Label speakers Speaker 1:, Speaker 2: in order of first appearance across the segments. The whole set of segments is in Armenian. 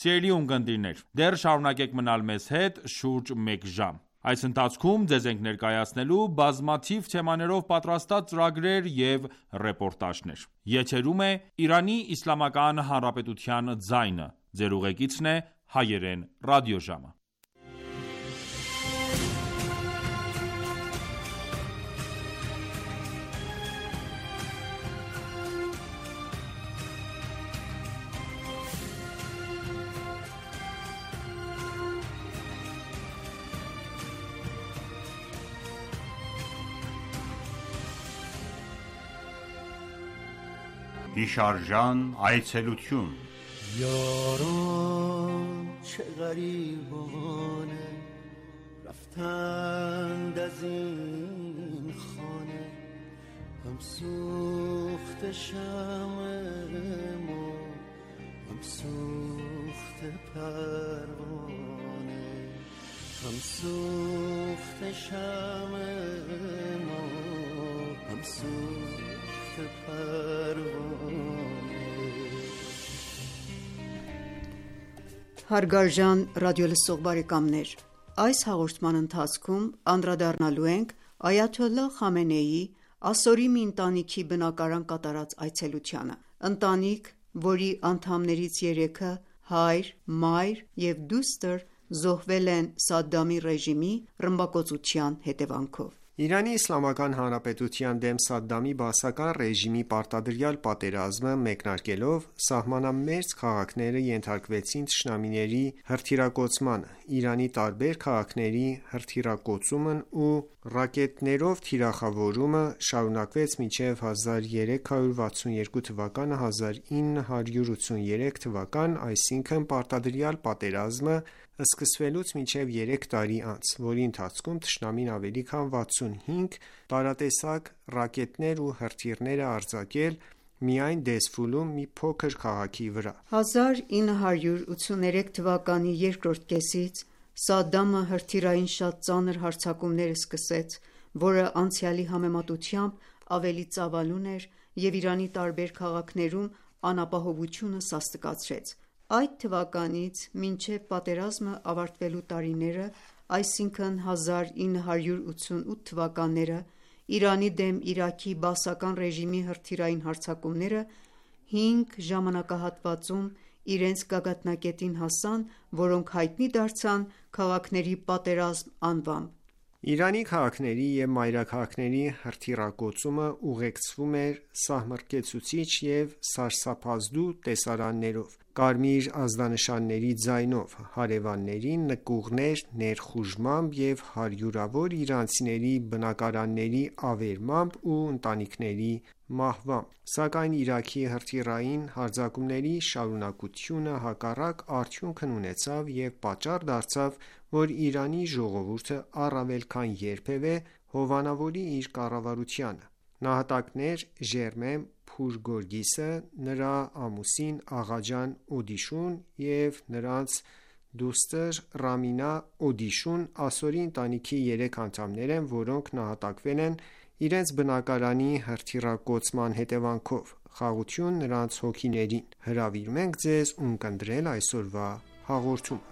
Speaker 1: Սիրելի ունկնդիրներ, դեռ շարունակեք մնալ մեզ հետ շուրջ մեկ ժամ։ Այս ընթացքում ձեզ ենք ներկայացնելու բազմաթիվ թեմաներով պատրաստած ծրագրեր և ռեպորտաժներ։ Եթերում է Իրանի Իսլամական Հանրապետության ձայնը։ Ձեր ուղեկիցն է Հայերեն ռադիոժամը։
Speaker 2: Հիշարժան այցելություն
Speaker 3: یاران چه غریبانه رفتند از این خانه هم سوخت شمع ما هم سوخت پروانه هم سوخت شمع ما هم سوخت پروانه
Speaker 4: Հարգարժան ռադիոլսող բարեկամներ, այս հաղորդման ընթացքում անդրադառնալու ենք Այաթոլլահ Խամենեիի ասորի մի ընտանիքի բնակարան կատարած այցելությանը։ Ընտանիք, որի անդամներից 3-ը հայր, մայր և դուստր զոհվել են Սադամի ռեժիմի ռմբակոծության հետևանքով։
Speaker 5: Իրանի Իսլամական Հանրապետության դեմ Սադամի բաասական ռեժիմի պարտադրյալ պատերազմը մեկնարկելով, սահմանամերձ քաղաքները ենթարկվեցին թշնամիների հրթիռակոծմանը։ Իրանի տարբեր քաղաքների հրթիռակոծումն ու ռակետներով թիրախավորումը շարունակվեց մինչև 1362 թվականը 1983 թվական, այսինքն պարտադրյալ պատերազմը սկսվելուց մինչև 3 տարի անց, որի ընթացքում թշնամին ավելի քան 65 տարատեսակ ռակետներ ու հրթիռներ է արձակել միայն Դեզֆուլում մի փոքր քաղաքի վրա։
Speaker 4: 1983 թվականի երկրորդ կեսից Սադամը հրթիռային շատ ծանր հարձակումներ սկսեց, որը անցյալի համեմատությամբ ավելի ծավալուն էր և Իրանի տարբեր քաղաքներում անապահովությունը սաստկացրեց։ Այդ թվականից մինչև պատերազմը ավարտվելու տարիները, այսինքն 1988 թվականները, Իրանի դեմ Իրաքի բաասական ռեժիմի հրթիռային հարձակումները 5 ժամանակահատվածում իրենց գագաթնակետին հասան, որոնք հայտնի դարձան «Քաղաքների պատերազմ» անվամբ։
Speaker 5: Իրանի քաղաքների և մայրաքաղաքների հրթիռակոծումը ուղեկցվում էր սահմռկեցուցիչ և սարսափազդու տեսարաններով, կարմիր ազդանշանների ձայնով, հարևանների նկուղներ ներխուժմամբ և հարյուրավոր իրանցիների բնակարանների ավերմամբ ու ընտանիքների մահվամբ։ Սակայն Իրաքի հրթիռային հարձակումների շարունակությունը հակառակ արդյունքն ունեցավ և պատճառ դարձավ, որ Իրանի ժողովուրդը առավել քան երբևէ հովանավորի իր կառավարությանը։ Նահատակներ Ժերմեն Փուր Գորգիսը, նրա ամուսին Աղաջան Օդիշուն և նրանց դուստր Ռամինա Օդիշուն ասորի ընտանիքի 3 անդամներ են, որոնք նահատակվել են իրենց բնակարանի հրթիռակոծման հետևանքով։ Խաղաղություն նրանց հոգիներին։ Հրավիրում ենք ձեզ ունկնդրել այսօրվա հաղորդումը։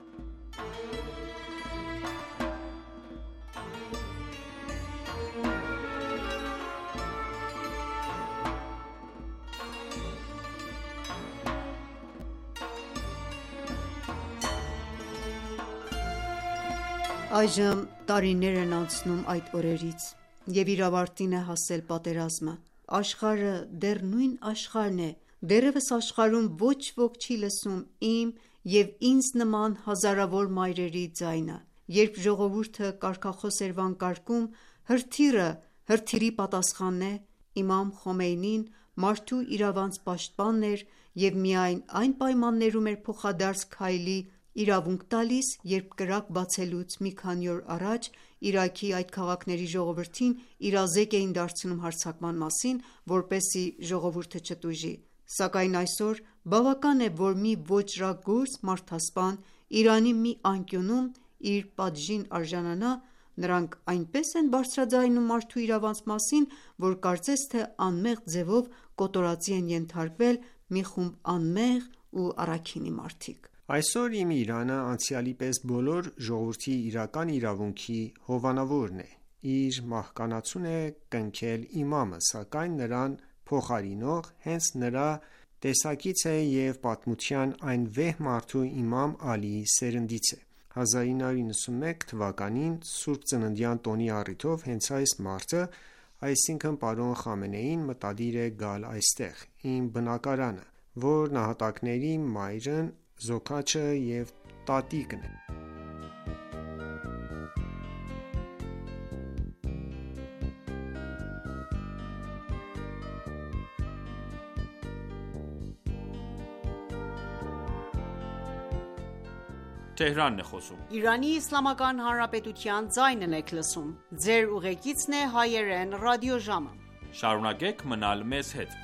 Speaker 4: Այժմ տարիներ են անցնում այդ օրերից, և իր ավարտին է հասել պատերազմը։ Աշխարհը դեռ նույն աշխարհն է, դեռևս աշխարհում ոչ ոք չի լսում իմ և ինձ նման հազարավոր մայրերի ձայնը։ Երբ ժողովուրդը կարգախոս էր վանկարկում, հրթիռը հրթիռի պատասխանն է, իմամ Խոմեյնին մարդու իրավանց պաշտպանն էր և միայն այն պայմաններում էր փոխադարձ քայլի իրավունք տալիս, երբ կրակ բացելուց մի քանի օր առաջ Իրաքի այդ քաղաքների ժողովրդին իրազեկ էին դարձնում հարձակման մասին, որպեսզի ժողովուրդը չտուժի։ Սակայն այսօր բավական է, որ մի ոճրագործ մարդասպան Իրանի մի անկյունում իր պատժին արժանանա, նրանք այնպես են բարձրաձայնում մարդու իրավանց մասին, որ կարծես թե անմեղ ձևով կոտորածի են ենթարկվել մի խումբ անմեղ ու առաքինի մարդիկ։
Speaker 5: Այսօր իմ Իրանը անցյալի պես բոլոր ժողովրդի իրական իրավունքի հովանավորն է: Իր մահկանացուն է կնքել իմամը, սակայն նրան փոխարինող հենց նրա տեսակից է և պատմության այն վեհ մարդու իմամ Ալիի սերնդից է: 1991 թվականին Սուրբ Ծննդյան տոնի առիթով հենց այս մարդը, այսինքն պարոն Խամենեին մտադիր է գալ այստեղ, իմ բնակարանը, որ նահատակների մայրն, զոքաչը և տատիկն է:
Speaker 1: Շարունակեք մնալ մեզ հետ: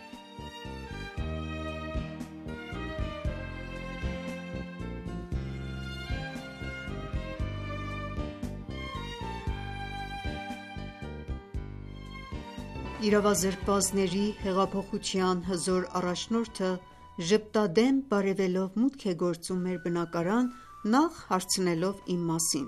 Speaker 4: Իրավազրկվածների հեղափոխության հզոր առաջնորդը ժպտադեմ բարևելով մուտք է գործում մեր բնակարան, նախ հարցնելով իմ մասին: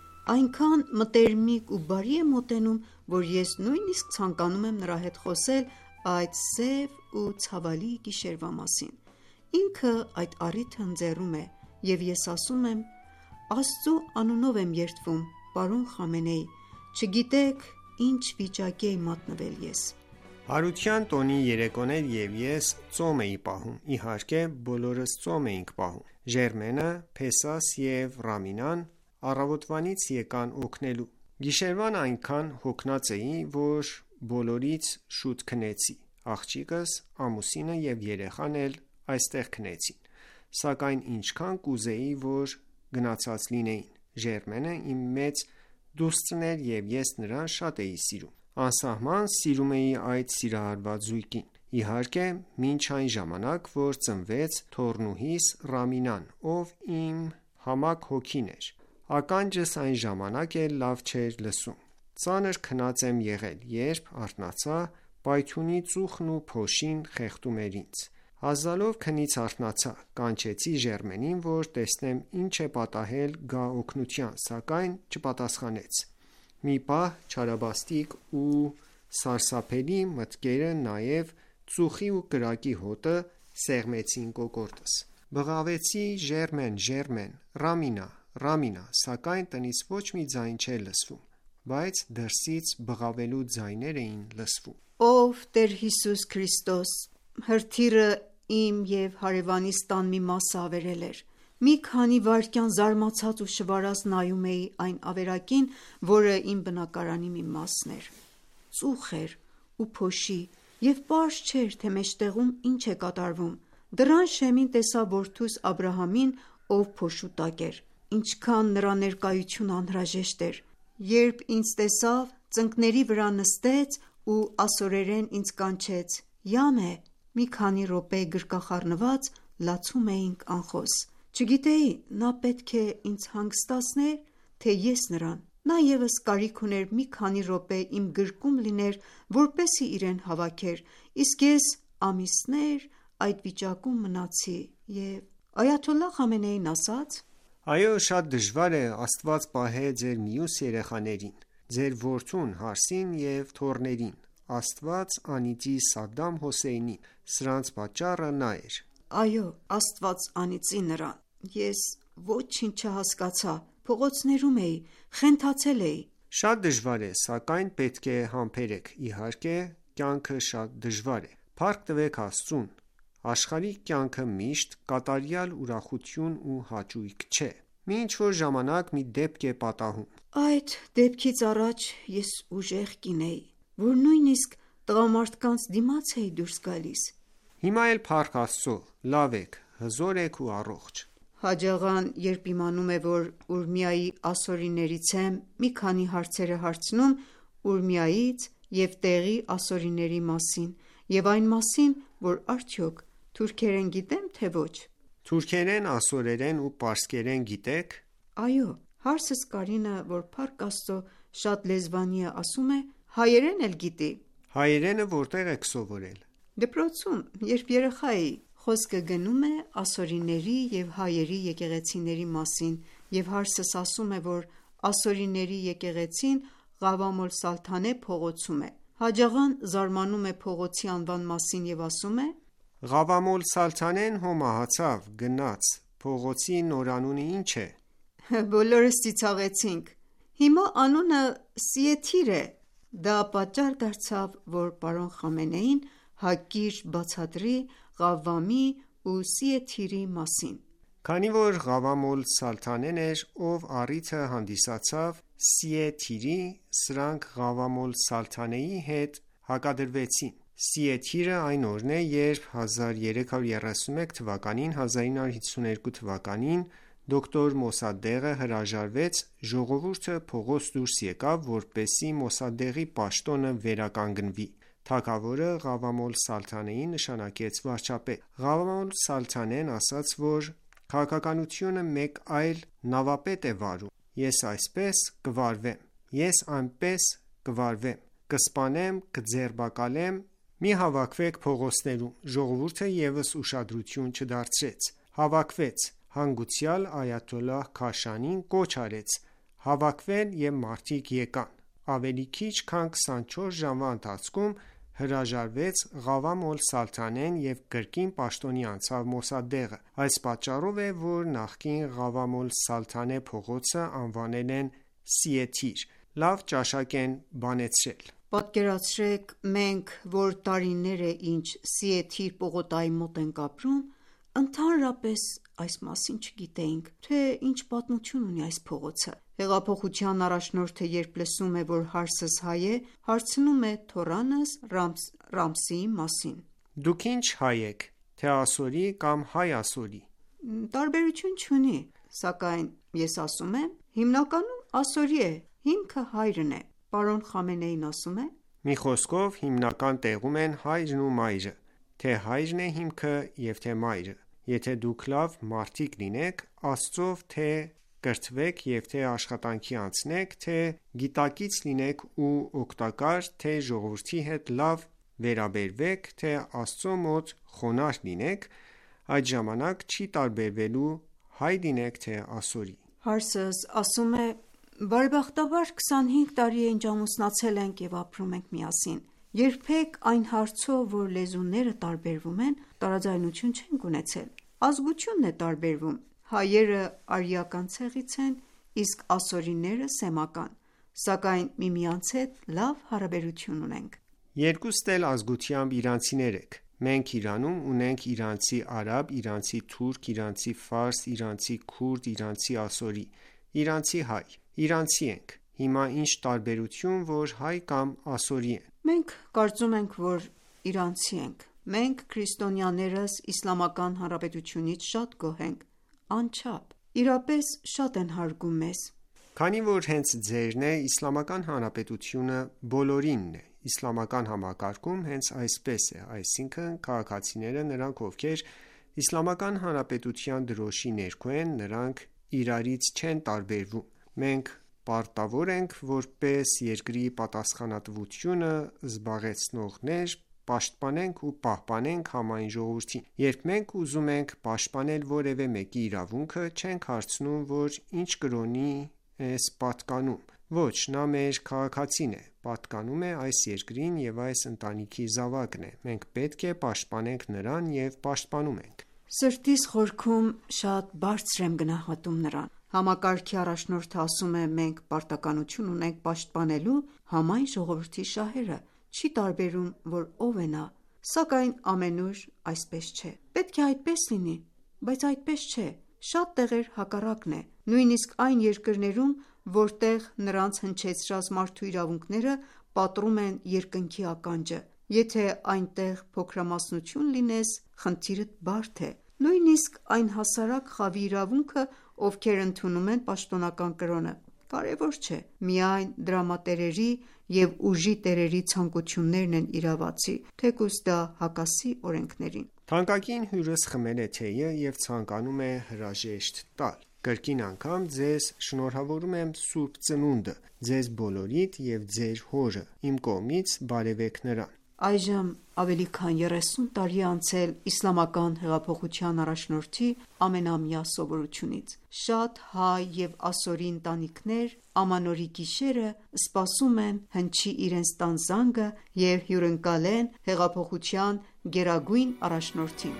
Speaker 4: Այնքան մտերմիկ ու բարի է մոտենում, որ ես նույնիսկ ցանկանում եմ նրա հետ խոսել այդ սև ու ցավալի գիշերվա մասին: Ինքը այդ առիթը ընձեռում է և ես ասում եմ. «Աստծու անունով եմ երդվում, պարոն Խամենեի, չգիտեք ինչ վիճակի էի մատնվել ես»:
Speaker 5: Հարության տոնի երեկոն էր և ես ծոմ էի պահում: Իհարկե բոլորս ծոմ էինք պահում: Ժերմենը, Փեսաս և Ռամինան առավոտվանից եկան օգնելու: Գիշերվան այնքան հոգնած էի, որ բոլորից շուտ քնեցի: Աղջիկս, ամուսինը և երեխան էլ այստեղ քնեցին: Սակայն ինչքան կուզեի, որ գնացած լինեին: Ժերմենը իմ մեծ դուստրն էր և ես նրան շատ էի սիրում: Անսահման սիրում էի այդ սիրահարված զույգին: Իհարկե մինչ այն ժամանակ, որ ծնվեց թոռնուհիս Ռամինան, ով իմ համակ հոգին էր: Ականջս այն ժամանակ էլ լավ չէր լսում: Ծանր քնած եմ եղել, երբ արթնացա, պայթյունի ծուխն ու փոշին խեղդում էր ինձ: Հազալով քնից արթնացա, կանչեցի Ժերմենին, որ տեսնեմ ինչ է պատահել գա օգնության, սակայն չպատասխանեց: Մի պահ չարաբաստիկ ու սարսափելի մտքերը նաև ծուխի ու կրակի հոտը սեղմեցին կոկորդս: Բղավեցի Ժերմեն, Ռամինա, սակայն տնից ոչ մի ձայն չէր լսվում, բայց դրսից բղավելու ձայներ էին լսվում:
Speaker 4: Ով Տեր Հիսուս Քրիստոս, հրթիռը իմ և հարևանիս տան մի մասը ավերել էր: Մի քանի վայրկյան զարմացած ու շվարած նայում էի այն ավերակին, որը իմ բնակարանի մի մասն էր: Ծուխ էր ու փոշի և պարզ չէր, թե մեջտեղում ինչ է կատարվում: Դռան շեմին տեսա որդուս Աբրահամին, ով փոշու տակ էր: Ինչքան նրա ներկայությունը անհրաժեշտ էր: Երբ ինձ տեսավ, ծնկների վրա նստեց ու ասորերեն ինձ կանչեց. «Յամե»: Մի քանի րոպե գրկախառնված լացում էինք անխոս: Չգիտեի նա պետք է ինձ հանգստացներ, թե ես նրան: Նա ևս կարիք ուներ մի քանի րոպե իմ գրկում լիներ, որպեսզի իրեն հավաքեր, իսկ ես ամիսներ այդ վիճակում մնացի և Այաթոլլահ Խամենեին ասաց.
Speaker 5: «Այո շատ դժվար է Աստված պահե ձեր մյուս երեխաներին, ձեր որդուն Հարսին և թոռներին: Աստված անիծի Սադամ Հոսեյնին, սրանց պատճառը նա էր»:
Speaker 4: Այո Աստված անիծի նրան: Ես ոչինչ չհասկացա, փողոցներում էի, խենթացել էի:
Speaker 5: Շատ դժվար է, սակայն պետք է համբերեք: Իհարկե կյանքը շատ դժվար է: Փառք տվեք Աստծուն: Աշխարհիկ կյանքը միշտ կատարյալ ուրախություն ու հաճույք չէ: Մի ինչ-որ ժամանակ մի դեպք է պատահում:
Speaker 4: Այդ դեպքից առաջ ես ուժեղ կին էի, որ նույնիսկ տղամարդկանց դիմաց էի դուրս գալիս:
Speaker 5: Հիմա էլ փառք Աստծո, լավ եք, հզոր եք ու առողջ:
Speaker 4: Հաջ աղան երբ իմանում է, որ Ուրմիայի ասորիներից եմ, մի քանի հարցեր է հարցնում Ուրմիայից և տեղի ասորիների մասին և այն մասին, որ արդյոք թուրքերեն գիտեմ թե ոչ:
Speaker 5: Թուրքերեն, ասորերեն ու պարսկերեն գիտեք:
Speaker 4: Այո, հարսս Կարինը, որ փառք Աստծո շատ լեզվանի է, ասում է հայերեն էլ գիտի:
Speaker 5: Հայերենը որտե՞ղ եք սովորել:
Speaker 4: Դպրոցում, երբ երեխա էի: Խոսքը գնում է ասորիների և հայերի եկեղեցիների մասին և հարսս ասում է, որ ասորիների եկեղեցին Ղավամ ալ-Սալթանե փողոցում է։ Հաջաղան զարմանում է փողոցի անվան մասին և ասում է.
Speaker 5: Ղավամ ալ-Սալթանեն հո մահացավ, գնաց, փողոցի նորանունը ի՞նչ է։
Speaker 4: Բոլորս ծիծաղեցինք։ Հիմա անունը Սիեթիր է։ Դա պատճառ դարձավ, որ պարոն Խամենեին հակիրճ բացատրի Ղավամի ու Սիեթիրի մասին։
Speaker 5: Քանի որ Ղավամ ալ-Սալթանեն էր, ով առիթը հանդիսացավ Սիեթիրի, սրանք Ղավամ ալ-Սալթանեի հետ հակադրվեցին։ Սիեթիրը այն օրն է, երբ 1331 թվականին 1952 թվականին դոկտոր Մոսադեղը հրաժարվեց, ժողովուրդը փողոց դուրս եկավ, որպեսզի Մոսադեղի պաշտոնը վերականգնվի։ Թագավորը Ղավամ ալ-Սալթանեին նշանակեց վարչապետ։ Ղավամ ալ-Սալթանեն ասաց, որ քաղաքականությունը մեկ այլ նավապետ է վարում։ Ես այսպես կվարվեմ, ես այնպես կվարվեմ, կսպանեմ, կձերբակալեմ, մի հավաքվեք փողոցներում։ Ժողովուրդը ևս ուշադրություն չդարձրեց։ Հավաքվեց, հանգուցյալ այաթոլլահ Քաշանին կոչ արեց հավաքվել և մարդիկ եկան։ Ավելի քիչ քան 24 ժամվա ընթացքում հրաժարվեց Ղավամ ալ-Սալթանեն և կրկին պաշտոնի անցավ Մոսադեղը։ Այս պատճառով է, որ նախկին Ղավամ ալ-Սալթանե փողոցը անվանել են Սիեթիր։ Լավ ճաշակ են բանեցրել։
Speaker 4: Պատկերացրեք, մենք, որ տարիներ է ինչ Սիեթիր պողոտայի մոտ ենք ապրում, ընդհանրապես այս մասին չգիտեինք, թե ինչ պատմություն ունի այս փողոցը։ Հեղափոխության առաջնորդը, երբ լսում է, որ հարսս հայ է, հարցնում է թոռանս Ռամսիի մասին։
Speaker 5: Դուք ինչ հայ եք, թե ասորի կամ հայ ասորի։
Speaker 4: Տարբերություն չունի, սակայն ես ասում եմ, հիմնականում ասորի է, հիմքը հայրն է։ Պարոն Խամենեին ասում է.
Speaker 5: Մի խոսքով հիմնական տեղում են հայրն ու մայրը, թե հայրն է հիմքը և թե մայրը։ Եթե դուք լավ մարդիկ լինեք, Աստծով թե կրթվեք և թե աշխատանքի անցնեք, թե գիտակից լինեք ու օգտակար, թե ժողովրդի հետ լավ վերաբերվեք, թե Աստծո մոտ խոնարհ լինեք, այդ ժամանակ չի տարբերվելու հայ լինեք, թե ասորի։
Speaker 4: Հարսս ասում է. բարեբախտաբար 25 տարի է ինչ ամուսնացել ենք և ապրում ենք միասին։ Երբեք այն հարցով, որ լեզուները տարբերվում են, տարաձայնություն չենք ունեցել։ Ազգությունն է տարբերվում։ Հայերը արիական ցեղից են, իսկ ասորիները սեմական, սակայն միմյանց հետ լավ հարաբերություն ունենք։
Speaker 5: Երկուստ էլ ազգությամբ իրանցիներ եք։ Մենք Իրանում ունենք իրանցի արաբ, իրանցի թուրք, իրանցի ֆարս, իրանցի քուրդ, իրանցի ասորի, իրանցի հայ։ Իրանցի ենք։ Հիմա ինչ տարբերություն, որ հայ կամ ասորի են։
Speaker 4: Մենք կարծում ենք, որ իրանցի ենք։ Մենք քրիստոնյաներս Իսլամական Հանրապետությունից շատ գոհ ենք, անչափ։ Իրապես շատ են հարգում մեզ։
Speaker 5: Քանի որ հենց ձերն է, Իսլամական Հանրապետությունը բոլորինն է։ Իսլամական համակարգում հենց այսպես է, այսինքն քաղաքացիները, նրանք ովքեր Իսլամական Հանրապետության դրոշի ներքո են, նրանք իրարից չեն տարբերվում։ Մենք պարտավոր ենք որպես երկրի պատասխանատվությունը զբաղեցնողներ պաշտպանենք ու պահպանենք համայն ժողովրդին։ Երբ մենք ուզում ենք պաշտպանել որևէ մեկի իրավունքը, չենք հարցնում, որ ինչ կրոնի ես պատկանում։ Ոչ, նա մեր քաղաքացին է, պատկանում է այս երկրին և այս ընտանիքի զավակն է։ Մենք պետք է պաշտպանենք նրան և պաշտպանում ենք։
Speaker 4: Սրտիս խորքում շատ բարձր եմ գնահատում նրան։ Համակարգի առաջնորդը ասում է. մենք պարտականություն ունենք պաշտպանելու համայն ժողովրդի շահերը, չի տարբերում, որ ով է նա, սակայն ամենուր այսպես չէ։ Պետք է այդպես լինի, բայց այդպես չէ։ Շատ տեղեր հակառակն է։ Նույնիսկ այն երկրներում, որտեղ նրանց հնչեցրած մարդու իրավունքները պատռում են երկնքի ականջը։ Եթե այնտեղ փոքրամասնություն լինես, խնդիրդ բարդ է։ Նույնիսկ այն հասարակ խավի իրավունքը, ովքեր ընդունում են պաշտոնական կրոնը, կարևոր չէ։ Միայն դրամատերերի և ուժի տերերի ցանկություններն են իրավացի, թեկուզ դա հակասի օրենքներին։
Speaker 5: Թանկագին հյուրս խմել է թեյը և ցանկանում է հրաժեշտ տալ։ Կրկին անգամ ձեզ շնորհավորում եմ Սուրբ Ծնունդը, ձեզ բոլորիդ և ձեր հորը, իմ կողմից բարևեք նրան։
Speaker 4: Այժմ ավելի քան 30 տարի է անցել իսլամական հեղափոխության առաջնորդի ամենամյա սովորությունից։ Շատ հայ և ասորի ընտանիքներ ամանորի գիշերը սպասում են հնչի իրենց տան զանգը և հյուրընկալեն հեղափոխության գերագույն առաջնորդին։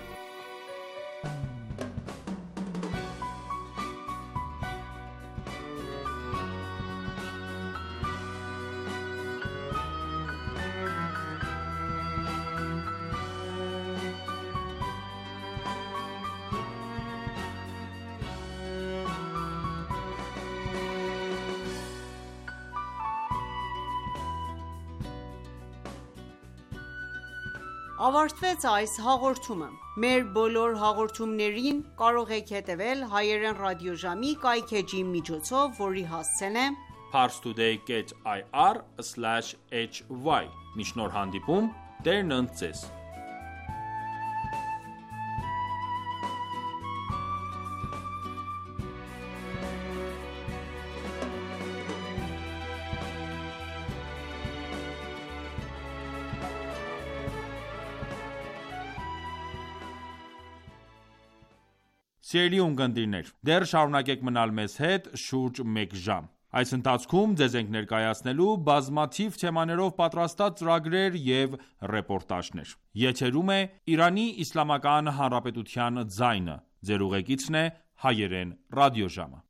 Speaker 6: Ավարտվեց այս հաղորդումը։ Մեր բոլոր հաղորդումներին կարող եք հետևել հայերեն ռադիոժամի կայքէջի միջոցով, որի հասցեն է
Speaker 1: parstoday.ir/hy։ Մինչ նոր հանդիպում, Տերն ընդ ձեզ։ Սիրելի ունկնդիրներ, դեռ շարունակեք մնալ մեզ հետ շուրջ մեկ ժամ։ Այս ընթացքում ձեզ ենք ներկայացնելու բազմաթիվ թեմաներով պատրաստած ծրագրեր և ռեպորտաժներ։ Եթերում է Իրանի Իսլամական Հանրապետության ձայնը։ Ձեր ուղեկիցն է հայերեն ռադիոժամը։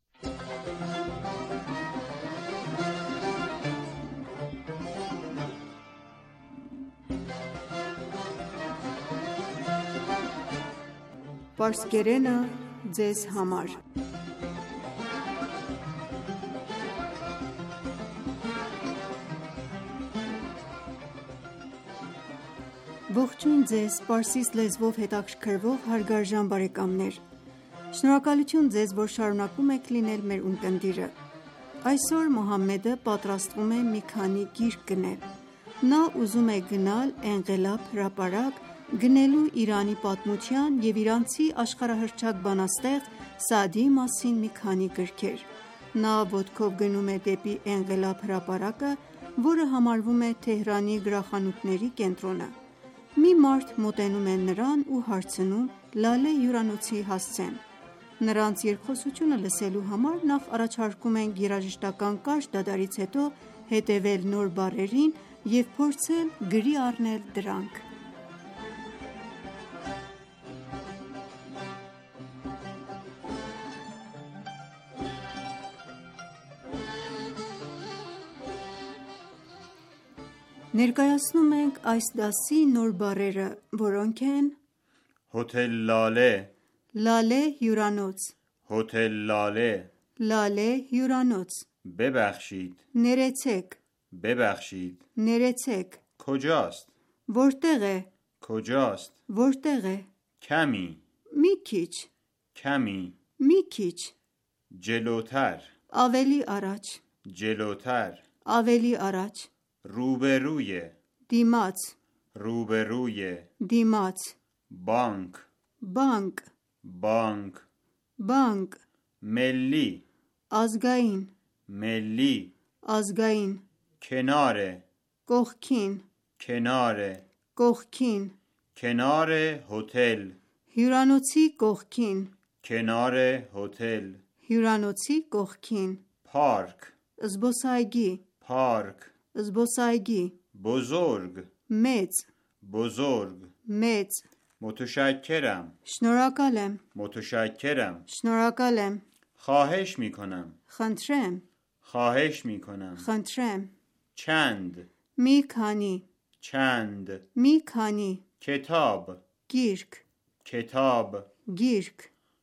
Speaker 4: Պարսկերենը ձեզ համար։ Ողջույն ձեզ պարսից լեզվով հետաքրքրվող հարգարժան բարեկամներ։ Շնորհակալություն ձեզ, որ շարունակում եք լինել մեր ունկնդիրը։ Այսօր Մոհամմեդը պատրաստվում է մի քանի գիրք գնել։ Նա ուզում է գնալ Էնղելաբ հրապարակ, գնելու Իրանի պատմության և իրանցի աշխարհահռչակ բանաստեղծ Սաադիի մասին մի քանի գրքեր։ Նա ոտքով գնում է դեպի Էնղելաբ հրապարակը, որը համարվում է Թեհրանի գրախանութների կենտրոնը։ Մի մարդ մոտենում է նրան ու հարցնում Լալե հյուրանոցի հասցեն։ Նրանց երկխոսությունը լսելու համար նախ առաջարկում ենք երաժշտական կարճ դադարից հետո հետևել նոր բառերին և փորձել գրի առնել դրանք։ Ներկայացնում ենք այս դասի նոր բառերը, որոնք են
Speaker 2: هتل لاله
Speaker 4: Լալե հյուրանոց,
Speaker 2: هتل لاله
Speaker 4: Լալե հյուրանոց,
Speaker 2: ببخشید
Speaker 4: ներեցեք,
Speaker 2: ببخشید
Speaker 4: ներեցեք,
Speaker 2: کجاست
Speaker 4: որտեղ է,
Speaker 2: کجاست
Speaker 4: որտեղ է,
Speaker 2: کمی
Speaker 4: մի քիչ,
Speaker 2: کمی
Speaker 4: մի քիչ,
Speaker 2: جلوتر
Speaker 4: ավելի առաջ,
Speaker 2: جلوتر
Speaker 4: ավելի առաջ,
Speaker 2: روبروی
Speaker 4: դիմաց,
Speaker 2: روبروی
Speaker 4: դիմաց,
Speaker 2: بانک
Speaker 4: բանկ,
Speaker 2: بانک
Speaker 4: բանկ,
Speaker 2: ملی
Speaker 4: ազգային,
Speaker 2: ملی
Speaker 4: ազգային,
Speaker 2: کنار
Speaker 4: կողքին,
Speaker 2: کنار
Speaker 4: կողքին,
Speaker 2: کنار هتل
Speaker 4: հյուրանոցի կողքին,
Speaker 2: کنار هتل
Speaker 4: հյուրանոցի կողքին,
Speaker 2: پارک
Speaker 4: զբոսայգի,
Speaker 2: پارک
Speaker 4: զբոսայգի,
Speaker 2: بزرگ
Speaker 4: մեծ,
Speaker 2: بزرگ
Speaker 4: մեծ,
Speaker 2: متشکرم
Speaker 4: շնորհակալ եմ,
Speaker 2: متشکرم
Speaker 4: շնորհակալ եմ,
Speaker 2: خواهش میکنم
Speaker 4: խնդրեմ,
Speaker 2: خواهش میکنم
Speaker 4: խնդրեմ,
Speaker 2: چند
Speaker 4: մի քանի,
Speaker 2: چند
Speaker 4: մի քանի,
Speaker 2: کتاب
Speaker 4: գիրք,
Speaker 2: کتاب
Speaker 4: գիրք,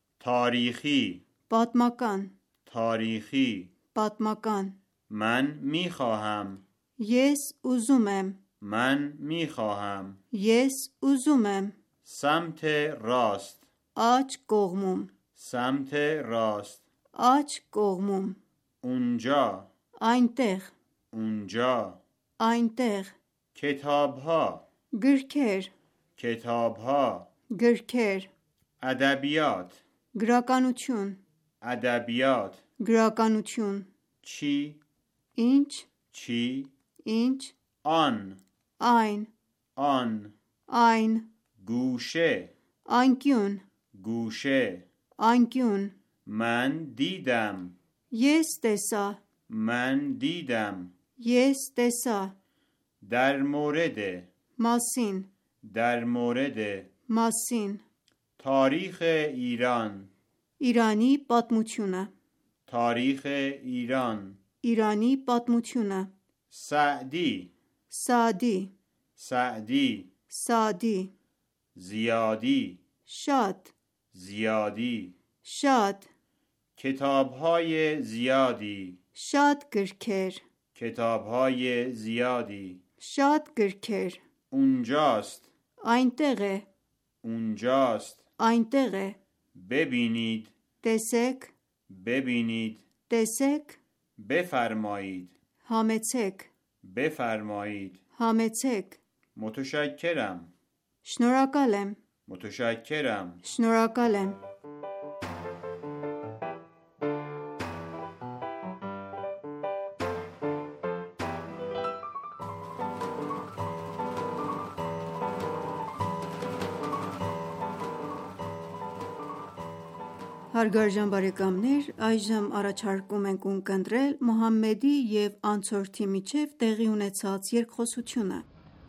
Speaker 2: تاریخی
Speaker 4: պատմական,
Speaker 2: تاریخی
Speaker 4: պատմական,
Speaker 2: من میخواهم
Speaker 4: ես ուզում եմ,
Speaker 2: من میخواهم
Speaker 4: ես ուզում եմ,
Speaker 2: سمت راست
Speaker 4: աջ կողմում,
Speaker 2: سمت راست
Speaker 4: աջ կողմում,
Speaker 2: اونجا
Speaker 4: այնտեղ,
Speaker 2: اونجا
Speaker 4: այնտեղ,
Speaker 2: کتابها
Speaker 4: գրքեր,
Speaker 2: کتابها
Speaker 4: գրքեր,
Speaker 2: ادبیات
Speaker 4: գրականություն,
Speaker 2: ادبیات
Speaker 4: գրականություն,
Speaker 2: چی
Speaker 4: ինչ,
Speaker 2: چی
Speaker 4: ինչ,
Speaker 2: آن
Speaker 4: այն,
Speaker 2: آن
Speaker 4: Այն
Speaker 2: گوشه
Speaker 4: Անկյուն
Speaker 2: گوشه
Speaker 4: Անկյուն
Speaker 2: من دیدم
Speaker 4: Ես տեսա
Speaker 2: من دیدم
Speaker 4: Ես տեսա
Speaker 2: در مورد
Speaker 4: Մասին
Speaker 2: در مورد
Speaker 4: Մասին
Speaker 2: تاریخ ایران
Speaker 4: Իրանի պատմությունը
Speaker 2: تاریخ ایران
Speaker 4: Իրանի պատմությունը
Speaker 2: سعدی
Speaker 4: Սաադի
Speaker 2: سعدی
Speaker 4: Սաադի
Speaker 2: زیادی
Speaker 4: Շատ
Speaker 2: زیادی
Speaker 4: Շատ
Speaker 2: کتاب‌های زیادی
Speaker 4: Շատ գրքեր
Speaker 2: کتاب‌های زیادی
Speaker 4: Շատ գրքեր
Speaker 2: اونجاست
Speaker 4: Այնտեղ է
Speaker 2: اونجاست
Speaker 4: Այնտեղ է
Speaker 2: ببینید
Speaker 4: Տեսեք
Speaker 2: ببینید
Speaker 4: Տեսեք
Speaker 2: بفرمایید
Speaker 4: Համեցեք
Speaker 2: بفرمایید
Speaker 4: Համեցեք
Speaker 2: متشکرم
Speaker 4: Շնորհակալ եմ
Speaker 2: متشکرم
Speaker 4: Շնորհակալ եմ Հարգարժան բարեկամներ, այժմ առաջարկում ենք ունկնդրել Մուհամմեդի և անցորդի միջև տեղի ունեցած երկխոսությունը։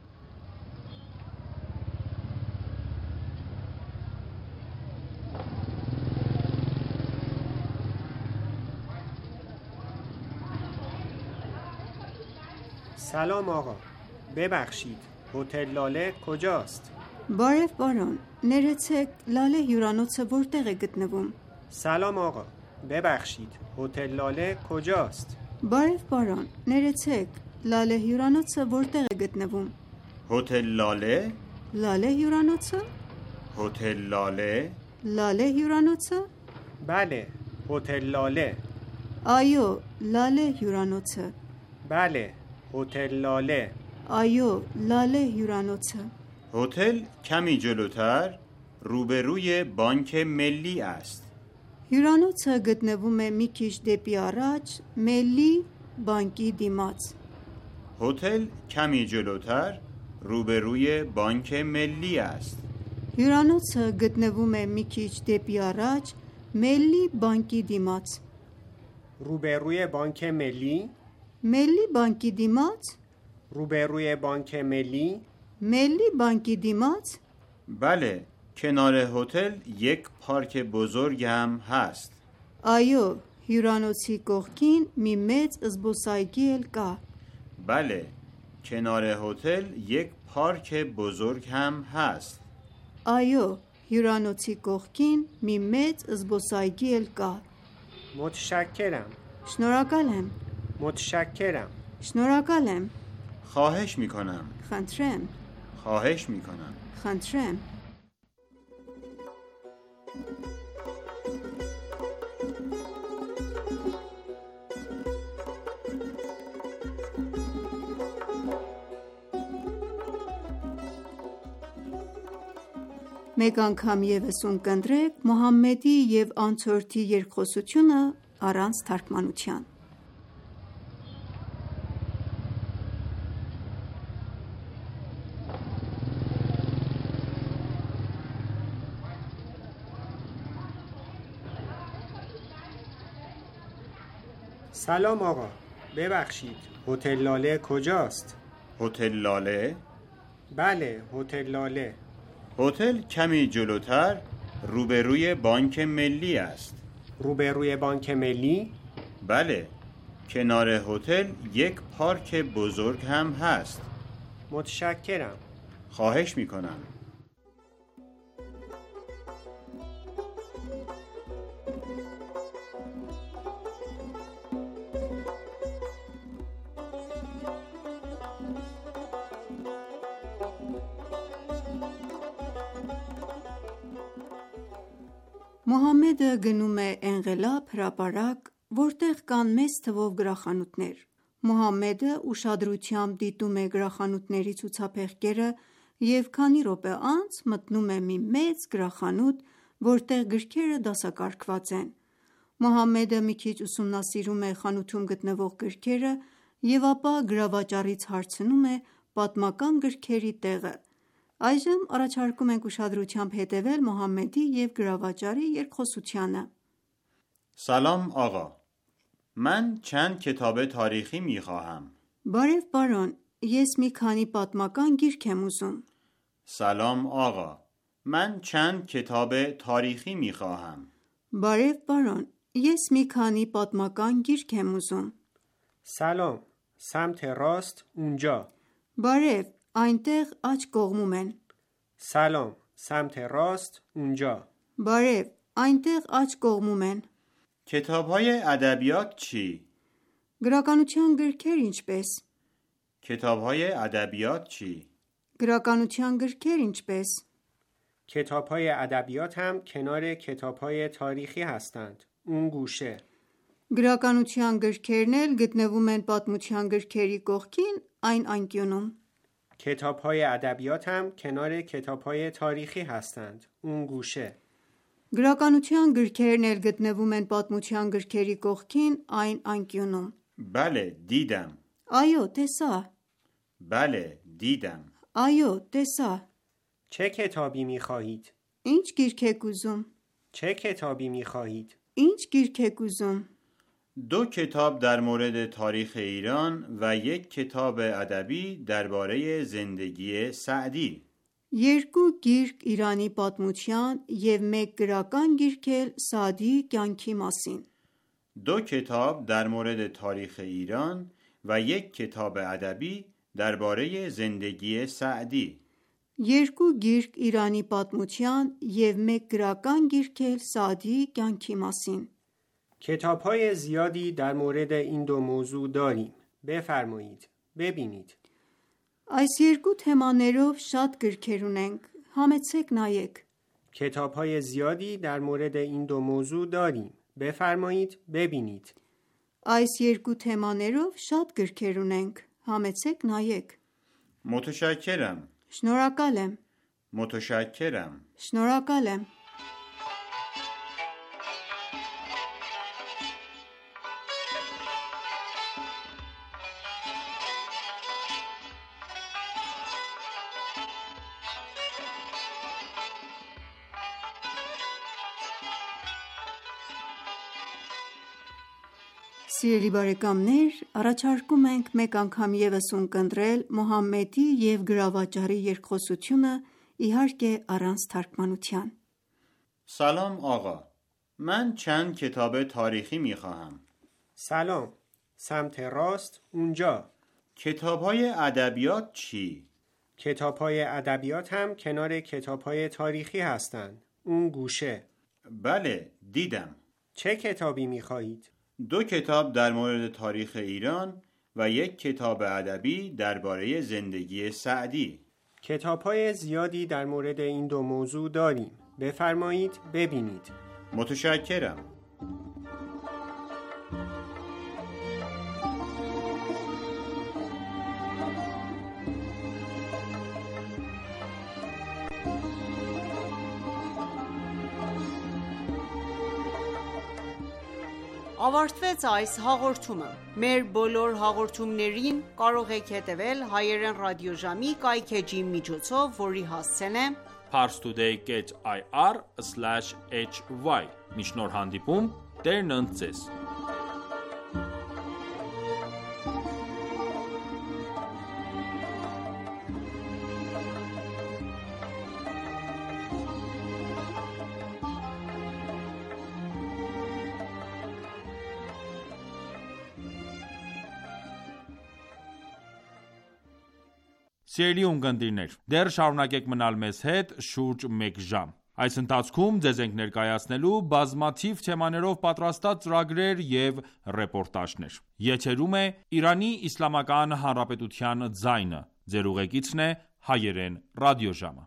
Speaker 5: سلام آقا، ببخشید هتل لاله کجاست؟
Speaker 4: Բարև պարոն, ներեցեք, Լալե հյուրանոցը որտեղ է գտնվում։
Speaker 5: سلام آقا، ببخشید هتل لاله کجاست؟
Speaker 4: Բարև պարոն, ներեցեք, Լալե հյուրանոցը որտեղ է գտնվում։
Speaker 2: هتل لاله
Speaker 4: Լալե հյուրանոցը։
Speaker 2: هتل لاله
Speaker 4: Լալե հյուրանոցը։
Speaker 5: بله، هتل لاله.
Speaker 4: Այո, Լալե հյուրանոցը։
Speaker 5: بله، هتل لاله.
Speaker 4: Այո, Լալե հյուրանոցը։
Speaker 2: هتل کمی جلوتر روبروی بانک ملی است.
Speaker 4: Հյուրանոցը գտնվում է մի քիչ դեպի առաջ, Մելի բանկի դիմաց։
Speaker 2: هتل کمی جلوتر روبروی بانک ملی است.
Speaker 4: Հյուրանոցը գտնվում է մի քիչ դեպի առաջ, Մելի բանկի դիմաց։
Speaker 5: روبروی بانک ملی؟
Speaker 4: Մելի բանկի դիմաց։
Speaker 5: روبروی بانک ملی؟
Speaker 4: Մելի բանկի դիմաց։
Speaker 2: بله، کنار هتل یک پارک بزرگ هم هست.
Speaker 4: Այո, հյուրանոցի կողքին մի մեծ զբոսայգի էլ կա։
Speaker 2: بله، کنار هتل یک پارک بزرگ هم هست.
Speaker 4: Այո, հյուրանոցի կողքին մի մեծ զբոսայգի էլ կա։
Speaker 5: متشکرم.
Speaker 4: Շնորհակալ եմ։
Speaker 5: متشکرم.
Speaker 4: Շնորհակալ եմ։
Speaker 2: خواهش میکنم.
Speaker 4: Խնդրեմ,
Speaker 2: خواهش میکنم.
Speaker 4: խնդրեմ։ Մեկ անգամ ևս ունկնդրեք Մուհամմեդի և անցորդի երկխոսությունը առանց թարգմանության։
Speaker 5: سلام آقا، ببخشید هتل لاله کجاست؟
Speaker 2: هتل لاله؟
Speaker 5: بله، هتل لاله.
Speaker 2: هتل کمی جلوتر روبروی بانک ملی است.
Speaker 5: روبروی بانک ملی؟
Speaker 2: بله، کنار هتل یک پارک بزرگ هم هست.
Speaker 5: متشکرم.
Speaker 2: خواهش میکنم.
Speaker 4: Մուհամմեդը գնում է Էնղելաբ հրապարակ, որտեղ կան մեծ թվով գրախանութներ։ Մուհամմեդը ուշադրությամբ դիտում է գրախանութների ցուցափեղկերը և քանի րոպե անց մտնում է մի մեծ գրախանութ, որտեղ գրքերը դասակարգված են։ Մուհամմեդը մի քիչ ուսումնասիրում է խանութում գտնվող գրքերը և ապա գրավաճառից հարցնում է պատմական գրքերի տեղը։ Այժմ առաջարկում ենք ուշադրությամբ հետևել Մոհամմեդի և գրավաճառի երկխոսությանը։
Speaker 2: سلام آقا. من چند کتاب تاریخی می خواهم.
Speaker 4: Բարև պարոն, ես մի քանի պատմական գիրք եմ ուզում։
Speaker 2: سلام آقا. من چند کتاب تاریخی می خواهم.
Speaker 4: Բարև պարոն, ես մի քանի պատմական գիրք եմ ուզում։
Speaker 5: سلام، سمت راست اونجا.
Speaker 4: Բարև, այնտեղ աջ կողմում են։
Speaker 5: سلام، سمت راست اونجا.
Speaker 4: Բարև, այնտեղ աջ կողմում են։
Speaker 2: کتاب‌های ادبیات چی؟
Speaker 4: Գրականության գրքեր ինչպես։
Speaker 2: کتاب‌های ادبیات چی؟
Speaker 4: Գրականության գրքեր ինչպես։
Speaker 5: کتاب‌های ادبیات هم کنار کتاب‌های تاریخی هستند. اون گوشه.
Speaker 4: Գրականության գրքերն էլ գտնվում են պատմության գրքերի կողքին, այն անկյունում։
Speaker 5: کتاب‌های ادبیات هم کنار کتاب‌های تاریخی هستند. اون گوشه.
Speaker 4: Գրականության գրքերն էլ գտնվում են պատմության գրքերի կողքին, այն անկյունում։
Speaker 2: بله دیدم.
Speaker 4: Այո, տեսա։
Speaker 2: بله دیدم.
Speaker 4: Այո, տեսա։
Speaker 5: چه کتابی می‌خواهید؟
Speaker 4: Ինչ գիրք եք ուզում։
Speaker 5: چه کتابی می‌خواهید؟
Speaker 4: Ինչ գիրք եք ուզում։
Speaker 2: دو کتاب در مورد تاریخ ایران و یک کتاب ادبی درباره زندگی سعدی.
Speaker 4: Երկու գիրք Իրանի պատմության և մեկ գրական գիրք էլ Սաադիի կյանքի մասին։
Speaker 2: دو کتاب در مورد تاریخ ایران و یک کتاب ادبی درباره زندگی سعدی.
Speaker 4: Երկու գիրք Իրանի պատմության և մեկ գրական գիրք էլ Սաադիի կյանքի մասին։
Speaker 5: کتاب‌های زیادی در مورد این دو موضوع داریم. بفرمایید. ببینید.
Speaker 4: Այս երկու թեմաներով շատ գրքեր ունենք, համեցեք նայեք։
Speaker 5: کتاب‌های زیادی در مورد این دو موضوع داریم. بفرمایید. ببینید.
Speaker 4: Այս երկու թեմաներով շատ գրքեր ունենք, համեցեք նայեք։
Speaker 2: متشکرم.
Speaker 4: Շնորհակալ եմ։
Speaker 2: متشکرم.
Speaker 4: Շնորհակալ եմ։ Սիրելի բարեկամներ, առաջարկում ենք մեկ անգամ ևս ունկնդրել Մոհամմեդի և գրավաճառի երկխոսությունը, իհարկե առանց թարգմանության։
Speaker 2: سلام آقا. من چند کتاب تاریخی می خواهم.
Speaker 5: سلام. سمت راست اونجا.
Speaker 2: کتاب‌های ادبیات چی؟
Speaker 5: کتاب‌های ادبیات هم کنار کتاب‌های تاریخی هستند. اون گوشه.
Speaker 2: بله دیدم.
Speaker 5: چه کتابی می‌خواهید؟
Speaker 2: دو کتاب در مورد تاریخ ایران و یک کتاب ادبی درباره زندگی سعدی.
Speaker 5: کتاب‌های زیادی در مورد این دو موضوع داریم. بفرمایید. ببینید.
Speaker 2: متشکرم.
Speaker 6: Ավարտվեց այս հաղորդումը։ Մեր բոլոր հաղորդումներին կարող եք հետևել հայերեն ռադիոժամի կայքէջի միջոցով, որի հասցեն է
Speaker 1: parstoday.ir/hy։ Մինչ նոր հանդիպում, Տերն ընդ ձեզ։ Սիրելի ունկնդիրներ, դեռ շարունակեք մնալ մեզ հետ շուրջ մեկ ժամ։ Այս ընթացքում ձեզ ենք ներկայացնելու բազմաթիվ թեմաներով պատրաստած ծրագրեր և ռեպորտաժներ։ Եթերում է Իրանի Իսլամական Հանրապետության ձայնը։ Ձեր ուղեկիցն է հայերեն ռադիոժամը։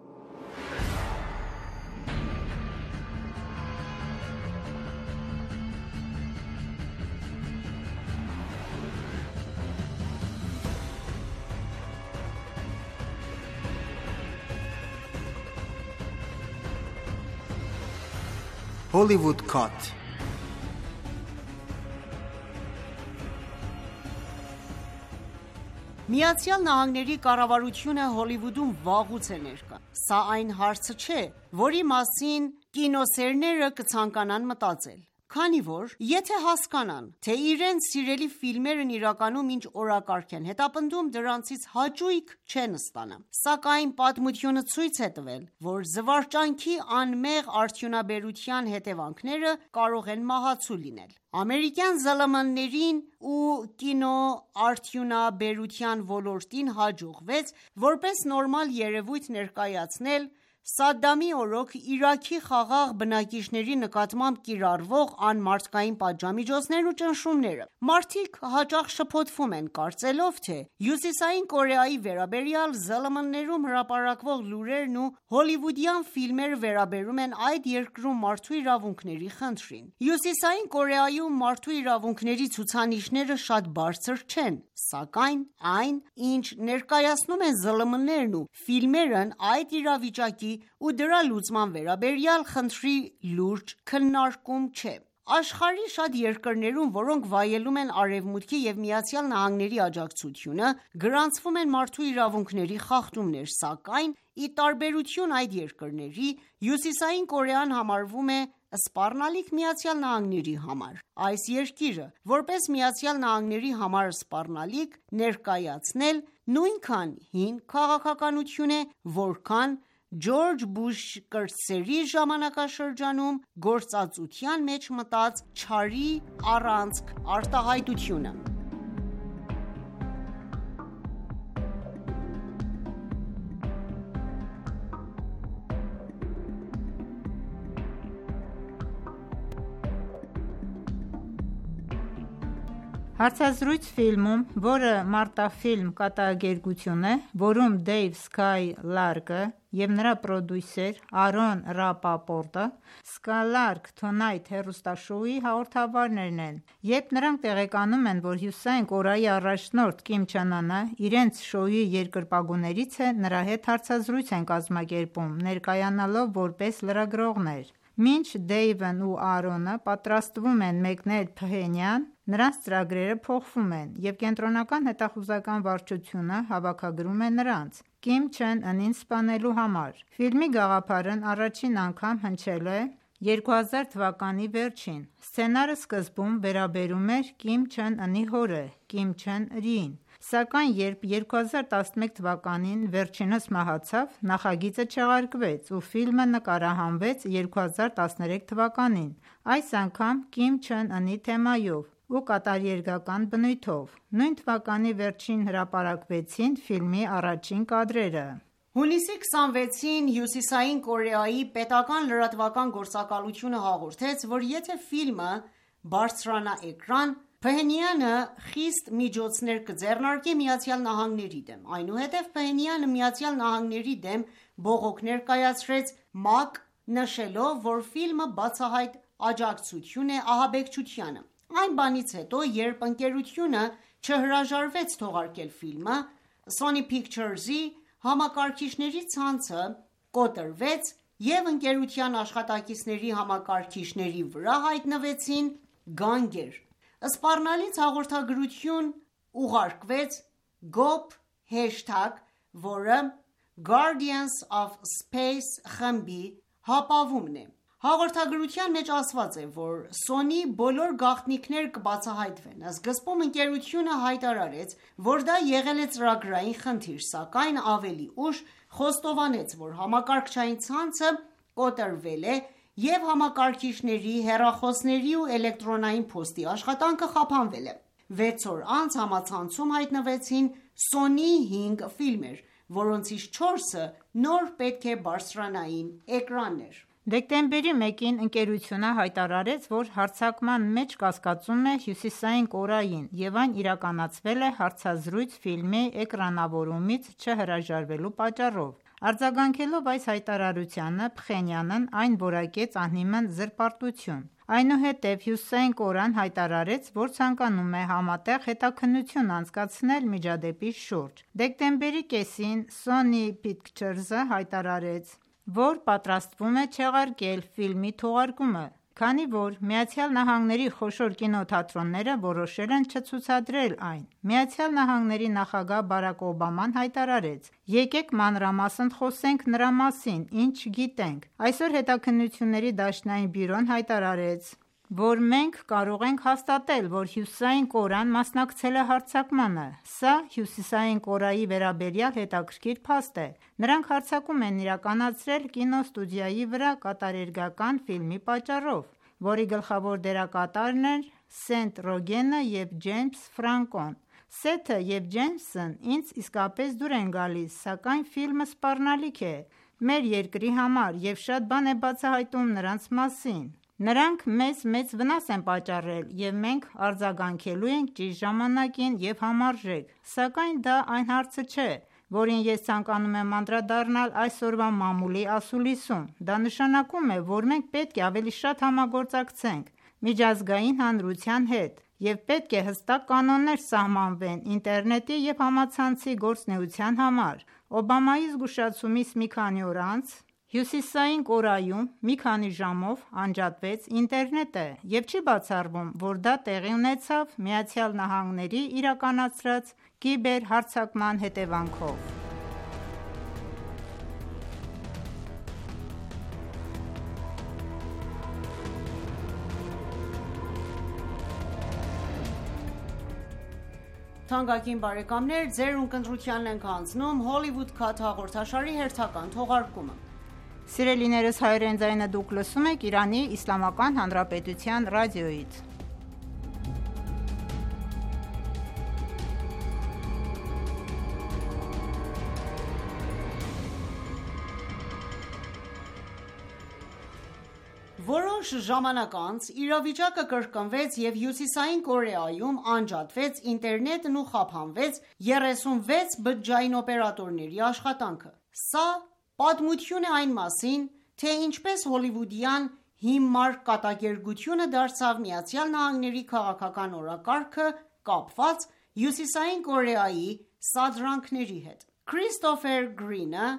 Speaker 7: Hollywood Cut.
Speaker 6: ԱՄՆ-ի կառավարությունը Հոլիվուդում վաղուց է ներկա։ Սա այն հարցը չէ, որի մասին կինոսերները կցանկանան մտածել, քանի որ եթե հասկանան, թե իրենց սիրելի ֆիլմերն իրականում ինչ օրակարգ են հետապնդում, դրանցից հաճույք չեն ստանա։ Սակայն պատմությունը ցույց է տվել, որ զվարճանքի անմեղ արդյունաբերության հետևանքները կարող են մահացու լինել։ Ամերիկյան ԶԼՄ-ներին ու կինոարդյունաբերության ոլորտին հաջողվեց որպես նորմալ երևույթ ներկայացնել Սադդամի օրոք Իրաքի խաղաղ բնակիչների նկատմամբ կիրառվող անմարդկային պատժամիջոցներն ու ճնշումները։ Մարդիկ հաճախ շփոթվում են, կարծելով, թե Հյուսիսային Կորեայի վերաբերյալ ԶԼՄ-ներում հրապարակվող լուրերն ու հոլիվուդյան ֆիլմերը վերաբերում են այդ երկրում մարդու իրավունքների խնդրին։ Հյուսիսային Կորեայում մարդու իրավունքների ցուցանիշները շատ բարձր չեն, սակայն այն, ինչ ներկայացնում են ԶԼՄ-ներն ու ֆիլմերն այդ իրավիճակի ու դրա լուծման վերաբերյալ խնդրի լուրջ քննարկում չէ։ Աշխարհի շատ երկրներում, որոնք վայելում են Արևմուտքի և ԱՄՆ-ի աջակցությունը, գրանցվում են մարդու իրավունքների խախտումներ, սակայն ի տարբերություն այդ երկրների, Հյուսիսային Կորեան համարվում է սպառնալիք ԱՄՆ-ի համար։ Այս երկիրը, որպես ԱՄՆ-ի համար սպառնալիք ներկայացնել, նույնքան հին քաղաքականություն է, որքան Ջորջ Բուշ կրտսերի ժամանակաշրջանում գործածության մեջ մտած չարի առանցք արտահայտությունը։
Speaker 8: Հարցազրույց ֆիլմում, որը մարտաֆիլմ կատակերգություն է, որում Դեյվ Սկայ Լարկը և նրա պրոդյուսեր Արոն Ռապապորտը Skylark Tonight հեռուստաշոուի հաղորդավարներն են, երբ նրանք տեղեկանում են, որ Հյուսիսային Կորեայի առաջնորդ Կիմ Չեն Ընը իրենց շոուի երկրպագուներից է, նրա հետ հարցազրույց են կազմակերպում, ներկայանալով որպես լրագրողներ։ Մինչ Դեյվն ու Արոնը պատրաստվում են մեկնել Փհենյան, նրանց ծրագրերը փոխվում են, և կենտրոնական հետախուզական վարչությունը հավաքագրում է նրանց Կիմ Չեն Ընին սպանելու համար։ Ֆիլմի գաղափարն առաջին անգամ հնչել է 2000 թվականի վերջին։ Սցենարը սկզբում վերաբերում էր Կիմ Չեն Ընի հորը՝ Կիմ Չեն Իրին, սակայն երբ 2011 թվականին վերջինս մահացավ, նախագիծը չեղարկվեց ու ֆիլմը նկարահանվեց 2013 թվականին, այս անգամ Կիմ Չեն Ընի թեմայով ու կատարերգական բնույթով։ Նույն թվականի վերջին հրապարակվեցին ֆիլմի առաջին կադրերը։
Speaker 6: Հունիսի 26-ին Հյուսիսային Կորեայի պետական լրատվական գործակալությունը հաղորդեց, որ եթե ֆիլմը բարձրանա էկրան, Փհենյանը խիստ միջոցներ կձեռնարկի ԱՄՆ-ի դեմ։ Այնուհետև Փհենյանը ԱՄՆ-ի դեմ բողոք ներկայացրեց ՄԱԿ, նշելով, որ ֆիլմը բացահայտ աջակցություն է ահաբեկչությանը։ Այն բանից հետո, երբ ընկերությունը չհրաժարվեց թողարկել ֆիլմը, Sony Pictures-ի համակարգիչների ցանցը կոտրվեց և ընկերության աշխատակիցների համակարգիչների վրա հայտնվեցին գանգեր։ Սպառնալից հաղորդագրություն ուղարկվեց GOP#, որը Guardians of Space խմբի հապավումն է։ Հաղորդագրության մեջ ասված է, որ Sony բոլոր գաղտնիքներ կբացահայտվեն։ Սկզբում ընկերությունը հայտարարեց, որ դա եղել է ծրագրային խնդիր, սակայն ավելի ուշ խոստովանեց, որ համակարգչային ցանցը կոտրվել է և համակարգիչների, հեռախոսների ու էլեկտրոնային փոստի աշխատանքը խափանվել է։ 6 օր անց համացանցում հայտնվեցին Sony 5 ֆիլմեր, որոնցից 4-ը նոր պետք է բարձրանային էկրաններ։
Speaker 8: Դեկտեմբերի 1-ին ընկերությունը հայտարարեց, որ հարձակման մեջ կասկածում է Հյուսիսային Կորեային և այն իրականացվել է հարցազրույց ֆիլմի էկրանավորումից չհրաժարվելու պատճառով։ Արձագանքելով այս հայտարարությանը, Փխենյանն այն որակեց անհիմն զրպարտություն։ Այնուհետև Հյուսիսային Կորեան հայտարարեց, որ ցանկանում է համատեղ հետաքննություն անցկացնել միջադեպի շուրջ։ Դեկտեմբերի կեսին Sony Pictures-ը հայտարարեց, որ պատրաստվում է չեղարկել ֆիլմի թողարկումը, քանի որ ԱՄՆ-ի խոշոր կինոթատրոնները որոշել են չցուցադրել այն։ ԱՄՆ նախագահ Բարաք Օբաման հայտարարեց. «Եկեք մանրամասն խոսենք նրա մասին, ինչ գիտենք»։ Այսօր Հետաքննությունների դաշնային բյուրոն հայտարարեց, որ մենք կարող ենք հաստատել, որ Հյուսիսային Կորեան մասնակցել է հարձակմանը։ Սա Հյուսիսային Կորեայի վերաբերյալ հետաքրքիր փաստ է։ Նրանք հարձակում են իրականացրել կինոստուդիայի վրա կատարերգական ֆիլմի պատճառով, որի գլխավոր դերակատարներն են Սեթ Ռոգենը և Ջեյմս Ֆրանկոն։ Սեթը և Ջեյմսն ինձ իսկապես դուր են գալիս, սակայն ֆիլմը սպառնալիք է մեր երկրի համար և շատ բան է բացահայտում նրանց մասին։ Նրանք մեզ մեծ վնաս են պատճառել և մենք արձագանքելու ենք ճիշտ ժամանակին և համարժեք, սակայն դա այն հարցը չէ, որին ես ցանկանում եմ անդրադառնալ այսօրվա մամուլի ասուլիսում։ Դա նշանակում է, որ մենք պետք է ավելի շատ համագործակցենք միջազգային հանրության հետ և պետք է հստակ կանոններ սահմանվեն ինտերնետի և համացանցի գործունեության համար։ Օբամայի զգուշացումից մի քանի օր անց Հյուսիսային Կորեայում մի քանի ժամով անջատվեց ինտերնետը և չի բացառվում, որ դա տեղի ունեցավ ԱՄՆ-ի իրականացրած կիբերհարձակման հետևանքով։
Speaker 6: Թանկագին բարեկամներ, ձեր ունկնդրությանն ենք հանձնում Hollywood Cut հաղորդաշարի հերթական թողարկումը։
Speaker 8: Սիրելիներս, հայրեն ձայնը դուք լսում եք Իրանի Իսլամական Հանրապետության ռադիոյից։
Speaker 6: Որոշ ժամանակ անց իրավիճակը կրկնվեց և Հյուսիսային Կորեայում անջատվեց ինտերնետն ու խափանվեց 36 բջջային օպերատորների աշխատանքը։ Սա պատմություն է այն մասին, թե ինչպես հոլիվուդյան հիմար կատակերգությունը դարձավ ԱՄՆ-ի քաղաքական օրակարգը կապված Հյուսիսային Կորեայի սադրանքների հետ։ Քրիստոֆեր Գրինը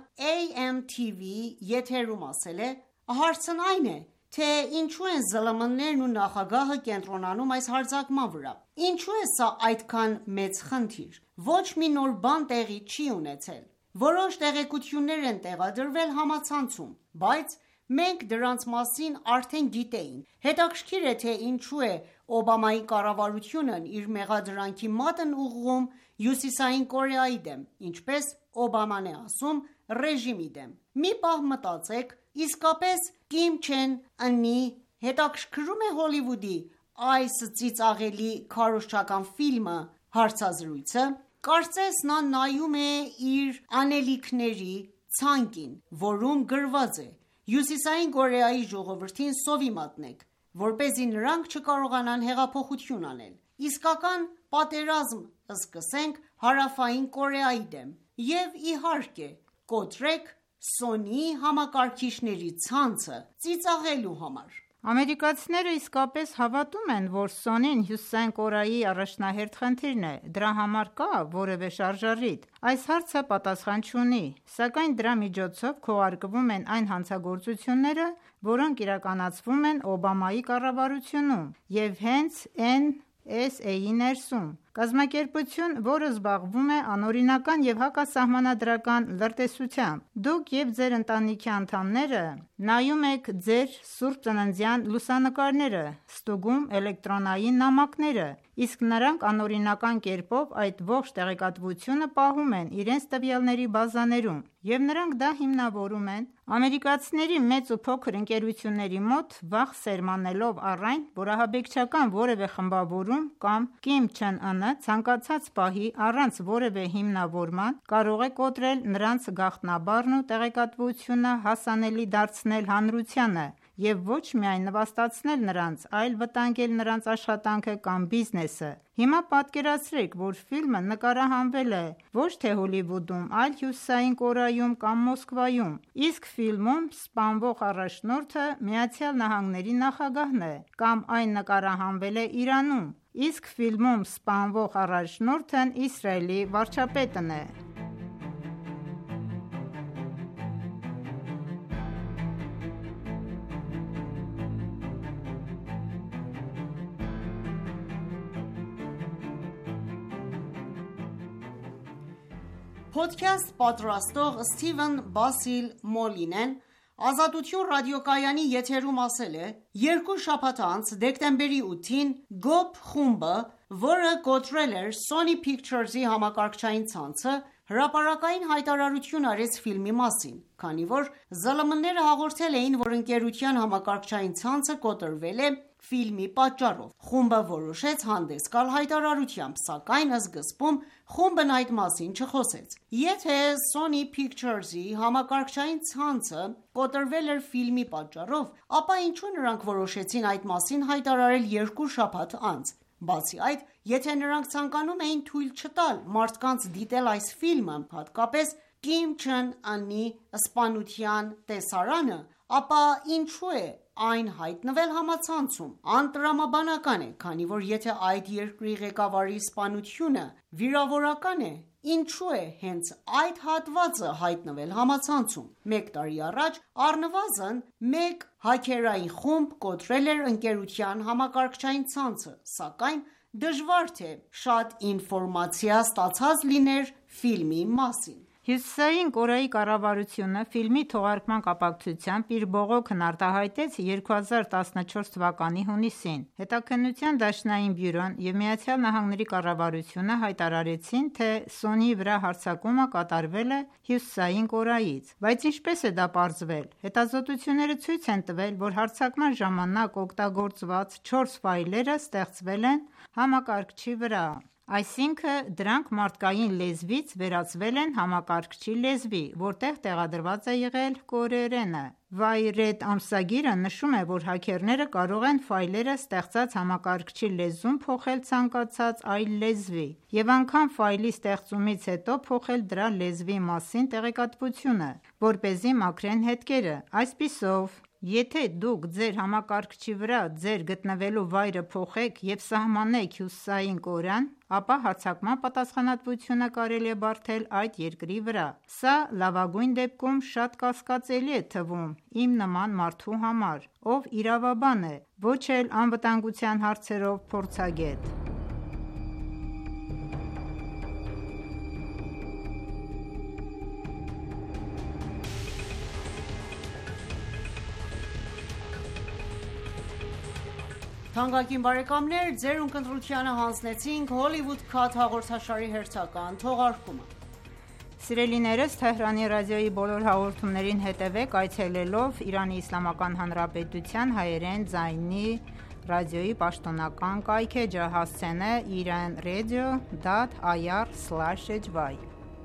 Speaker 6: AMTV եթերում ասել է. «Հարցն այն է, թե ինչու են ԶԼՄ-ներն ու նախագահը կենտրոնանում այս հարձակման վրա։ Ինչու է սա այդքան մեծ խնդիր։ Ոչ մի նոր բան տեղի չի ունեցել։ Որոշ տեղեկություններ են տեղադրվել համացանցում, բայց մենք դրանց մասին արդեն գիտեինք։ Հետաքրքիր է, թե ինչու է Օբամայի կառավարությունն իր մեղադրանքի մատն ուղղում Հյուսիսային Կորեայի դեմ, ինչպես Օբաման է ասում, ռեժիմի դեմ։ Մի պահ մտածեք, իսկապես Կիմ Չեն Ընի հետաքրքրում է Հոլիվուդի այս ծիծաղելի քարոզչական ֆիլմը հարցազրույցը։ Կարծես նա նայում է իր անելիքների ցանկին, որում գրված է. Հյուսիսային Կորեայի ժողովրդին սովի մատնեք, որպեսզի նրանք չկարողանան հեղափոխություն անել։ Իսկական պատերազմ սկսենք Հարավային Կորեայի դեմ և իհարկե կոտրեք Սոնիի համակարգիչների ցանցը ծիծաղելու համար»։
Speaker 8: Ամերիկացիները իսկապես հավատում են, որ Սոնին Հյուսիսային Կորեայի առաջնահերթ խնդիրն է։ Դրա համար կա որևէ շարժառիթ։ Այս հարցը պատասխան չունի, սակայն դրա միջոցով քողարկվում են այն հանցագործությունները, որոնք իրականացվում են Օբամայի կառավարությունում և հենց NSA-ի ներսում։ Կազմակերպություն, որը զբաղվում է անօրինական և հակասահմանադրական լրտեսությամբ։ Դուք և ձեր ընտանիքի անդամները նայում եք ձեր սուրբ ծննդյան լուսանկարները, ստուգում էլեկտրոնային նամակները, իսկ նրանք անօրինական կերպով այդ ողջ տեղեկատվությունը պահում են իրենց տվյալների բազաներում, և նրանք դա հիմնավորում են ամերիկացիների մեծ ու փոքր ընկերությունների մոտ, վախ սերմանելով առ այն, որ ահաբեկչական որևէ խմբավորում կամ Կիմ Չեն Ընը ցանկացած պահի առանց որևէ հիմնավորման կարող է կոտրել նրանց գաղտնաբառն ու տեղեկատվությունը հասանելի դարձնել հանրությանը և ոչ միայն նվաստացնել նրանց, այլ վտանգել նրանց աշխատանքը կամ բիզնեսը։ Հիմա պատկերացրեք, որ ֆիլմը նկարահանվել է ոչ թե Հոլիվուդում, այլ Հյուսիսային Կորեայում կամ Մոսկվայում, իսկ ֆիլմում սպանվող առաջնորդը ԱՄՆ-ի նախագահն է, կամ այն նկարահանվել է Իրանում, իսկ ֆիլմում սպանվող առաջնորդն Իսրայելի վարչապետն է։
Speaker 6: Podcast պատրաստող Սթիվեն Բասիլ Մոլինեն Ազատություն ռադիոկայանի եթերում ասել է.«2 շաբաթ անց դեկտեմբերի 8-ին GOP խումբը, որը կոտրել էր Sony Pictures-ի համակարգչային ցանցը, հրապարակային հայտարարություն արեց ֆիլմի մասին, քանի որ ԶԼՄ-ները հաղորդել էին, որ ընկերության համակարգչային ցանցը կոտրվել է ֆիլմի պատճառով։ Խումբը որոշեց հանդես գալ հայտարարությամբ, սակայն սկզբում խումբն այդ մասին չխոսեց։ Եթե Sony Pictures-ի համակարգչային ցանցը կոտրվել էր ֆիլմի պատճառով, ապա ինչու նրանք որոշեցին այդ մասին հայտարարել 2 շաբաթ անց։ Բացի այդ, եթե նրանք ցանկանում էին թույլ չտալ մարդկանց դիտել այս ֆիլմը, հատկապես Կիմ Չեն Ընի սպանության տեսարանը, ապա ինչու է այն հայտնվել համացանցում։ Անտրամաբանական է, քանի որ եթե այդ երկրի ղեկավարի սպանությունը վիրավորական է, ինչու է հենց այդ հատվածը հայտնվել համացանցում։ Մեկ տարի առաջ առնվազն մեկ հաքերային խումբ կոտրել էր ընկերության համակարգչային ցանցը, սակայն դժվար թե շատ ինֆորմացիա ստացած լիներ ֆիլմի մասին։
Speaker 8: Հյուսիսային Կորեայի կառավարությունը ֆիլմի թողարկման կապակցությամբ իր բողոքն արտահայտեց 2014 թվականի հունիսին։ Հետաքննության դաշնային բյուրոն և ԱՄՆ կառավարությունը հայտարարեցին, թե Sony-ի վրա հարձակումը կատարվել է Հյուսիսային Կորեայից։ Բայց ինչպես է դա պարզվել։ Հետազոտությունները ցույց են տվել, որ հարձակման ժամանակ օգտագործված 4 ֆայլերը ստեղծվել են համակարգչի վրա, այսինքն դրանք մարդկային լեզվից վերածվել են համակարգչի լեզվի, որտեղ տեղադրված է եղել կորեերենը։ Wired ամսագիրը նշում է, որ հաքերները կարող են ֆայլերը ստեղծած համակարգչի լեզուն փոխել ցանկացած այլ լեզվի և անգամ ֆայլի ստեղծումից հետո փոխել դրա լեզվի մասին տեղեկատվությունը, որպեսզի մաքրեն հետքերը։ Այսպիսով, եթե դուք ձեր համակարգչի վրա ձեր գտնվելու վայրը փոխեք և սահմանեք Հյուսիսային Կորեան, ապա հարձակման պատասխանատվությունը կարելի է բարդել այդ երկրի վրա։ Սա լավագույն դեպքում շատ կասկածելի է թվում իմ նման մարդու համար, ով իրավաբան է, ոչ էլ անվտանգության հարցերով փորձագետ։
Speaker 6: Թանկագին բարեկամներ, ձեր ունկնդրությանը հանձնեցինք Hollywood Cut հաղորդաշարի հերթական թողարկումը։
Speaker 8: Սիրելիներս, Թեհրանի ռադիոյի բոլոր հաղորդումներին հետևեք այցելելով Իրանի Իսլամական Հանրապետության հայերեն ձայնի ռադիոյի պաշտոնական կայքէջը, հասցենը iranradio.ir/hy։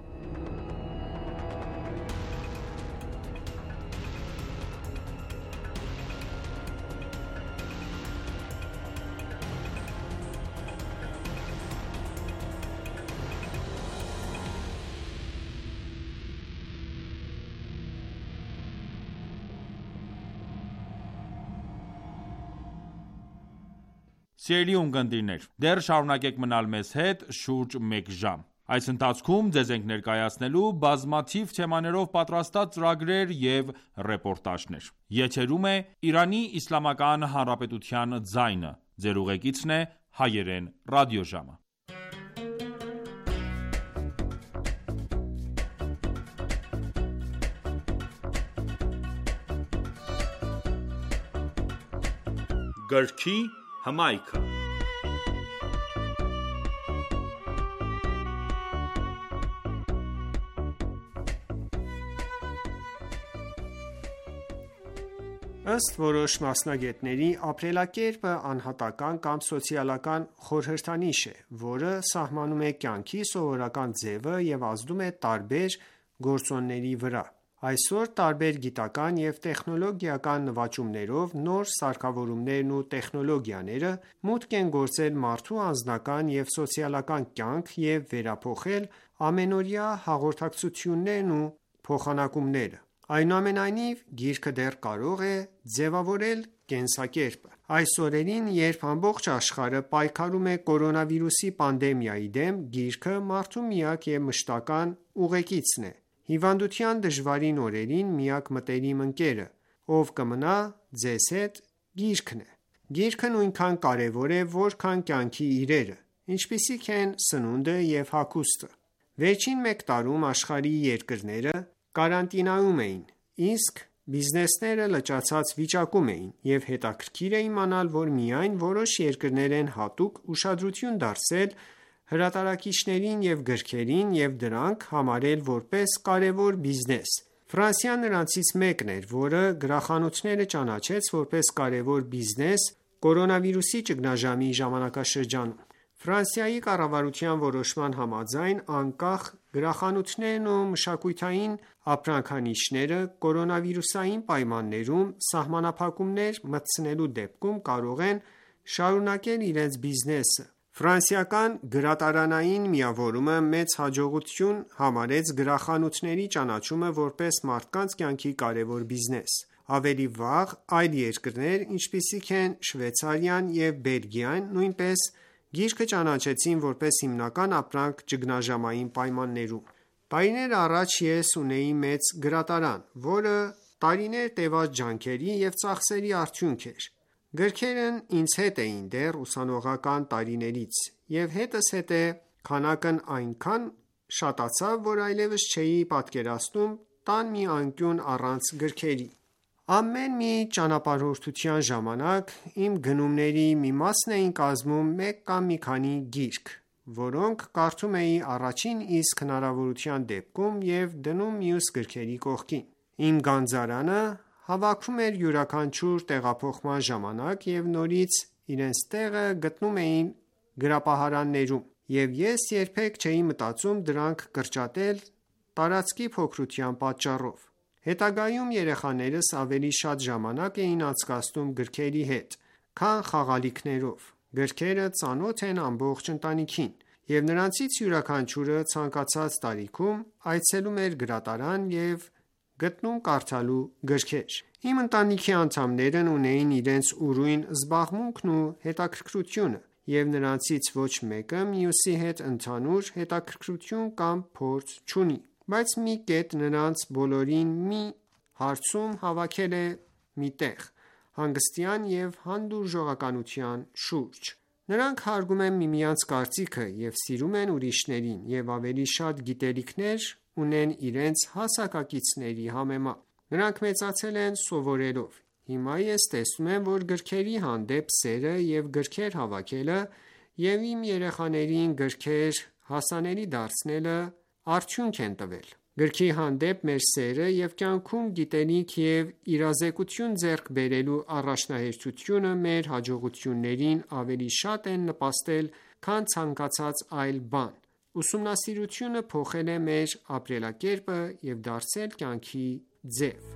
Speaker 1: Սիրելի ունկնդիրներ, դեռ շարունակեք մնալ մեզ հետ շուրջ մեկ ժամ։ Այս ընթացքում ձեզ ենք ներկայացնելու բազմաթիվ թեմաներով պատրաստած ծրագրեր և ռեպորտաժներ։ Եթերում է Իրանի Իսլամական Հանրապետության ձայնը։ Ձեր ուղեկիցն է հայերեն ռադիոժամը։ Գրքի հմայքը։
Speaker 5: Ըստ որոշ մասնագետների, ապրելակերպը անհատական կամ սոցիալական խորհրդանիշ է, որը սահմանում է կյանքի սովորական ձևը և ազդում է տարբեր գործոնների վրա։ Այսօր տարբեր գիտական և տեխնոլոգիական նվաճումներով նոր սարքավորումներն ու տեխնոլոգիաները մուտք են գործել մարդու անձնական և սոցիալական կյանք և վերափոխել ամենօրյա հաղորդակցություններն ու փոխանակումները։ Այնուամենայնիվ, գիրքը դեռ կարող է ձևավորել կենսակերպը։ Այս օրերին, երբ ամբողջ աշխարհը պայքարում է կորոնավիրուսի պանդեմիայի դեմ, գիրքը մարդու միակ և մշտական ուղեկիցն է։ Հիվանդության դժվարին օրերին միակ մտերիմ ընկերը, ով կմնա ձեզ հետ, գիրքն է։ Գիրքը նույնքան կարևոր է, որքան կյանքի իրերը, ինչպիսիք են սնունդը և հագուստը։ Վերջին մեկ տարում աշխարհի երկրները կարանտինայում էին, իսկ բիզնեսները լճացած վիճակում էին, և հետաքրքիր է իմանալ, որ միայն որոշ երկրներ են հատուկ ուշադրություն դարձրել հրատարակիչներին և գրքերին և դրանք համարել որպես կարևոր բիզնես։ Ֆրանսիան նրանցից մեկն էր, որը գրախանութները ճանաչեց որպես կարևոր բիզնես կորոնավիրուսի ճգնաժամի ժամանակաշրջանում։ Ֆրանսիայի կառավարության որոշման համաձայն, անկախ գրախանութներն ու մշակութային ապրանքանիշերը կորոնավիրուսային պայմաններում սահմանափակումներ մտցնելու դեպքում կարող են շարունակել իրենց բիզնեսը։ Ֆրանսիական գրատարանային միավորումը մեծ հաջողություն համարեց գրախանութների ճանաչումը որպես մարդկանց կյանքի կարևոր բիզնես։ Ավելի վաղ այլ երկրներ, ինչպիսիք են Շվեյցարիան և Բելգիան, նույնպես գիրքը ճանաչեցին որպես հիմնական ապրանք ճգնաժամային պայմաններում։ Տարիներ առաջ ես ունեի մեծ գրատարան, որը տարիներ տևած ջանքերի և ծախսերի արդյունք էր։ Գրքերն ինձ հետ էին դեռ ուսանողական տարիներից, և հետզհետե քանակն այնքան շատացավ, որ այլևս չէի պատկերացնում տան մի անկյուն առանց գրքերի։ Ամեն մի ճանապարհորդության ժամանակ իմ գնումների մի մասն էին կազմում մեկ կամ մի քանի գիրք, որոնք կարդում էի առաջին իսկ հնարավորության դեպքում և դնում մյուս գրքերի կողքին։ Իմ գանձարանը հավաքում էր յուրաքանչյուր տեղափոխման ժամանակ և նորից իրենց տեղը գտնում էին գրապահարաններում, և ես երբեք չէի մտածում դրանք կրճատել տարածքի փոքրության պատճառով։ Հետագայում երեխաներս ավելի շատ ժամանակ էին անցկացնում գրքերի հետ, քան խաղալիքներով։ Գրքերը ծանոթ են ամբողջ ընտանիքին, և նրանցից յուրաքանչյուրը ցանկացած տարիքում այցելում էր գրատարան և գտնում կարդալու գրքեր։ Իմ ընտանիքի անդամներն ունեին իրենց ուրույն զբաղմունքն ու հետաքրքրությունը, և նրանցից ոչ մեկը մյուսի հետ ընդհանուր հետաքրքրություն կամ փորձ չունի, բայց մի կետ նրանց բոլորին մի հարցում հավաքել է մի տեղ՝ հանգստյան և հանդուրժողականության շուրջ։ Նրանք հարգում են միմյանց կարծիքը և սիրում են ուրիշներին և ավելի շատ գիտելիքներ ունեն իրենց հասակակիցների համեմատ։ Նրանք մեծացել են սովորելով։ Հիմա ես տեսնում եմ, որ գրքերի հանդեպ սերը և գրքեր հավաքելը և իմ երեխաներին գրքեր հասանելի դարձնելը արդյունք են տվել։ Գրքի հանդեպ մեր սերը և կյանքում գիտելիք և իրազեկություն ձեռք բերելու առաջնահերթությունը մեր հաջողություններին ավելի շատ են նպաստել, քան ցանկացած այլ բան։ Ուսումնասիրությունը փոխել է մեր ապրելակերպը և դարձել կյանքի ձև։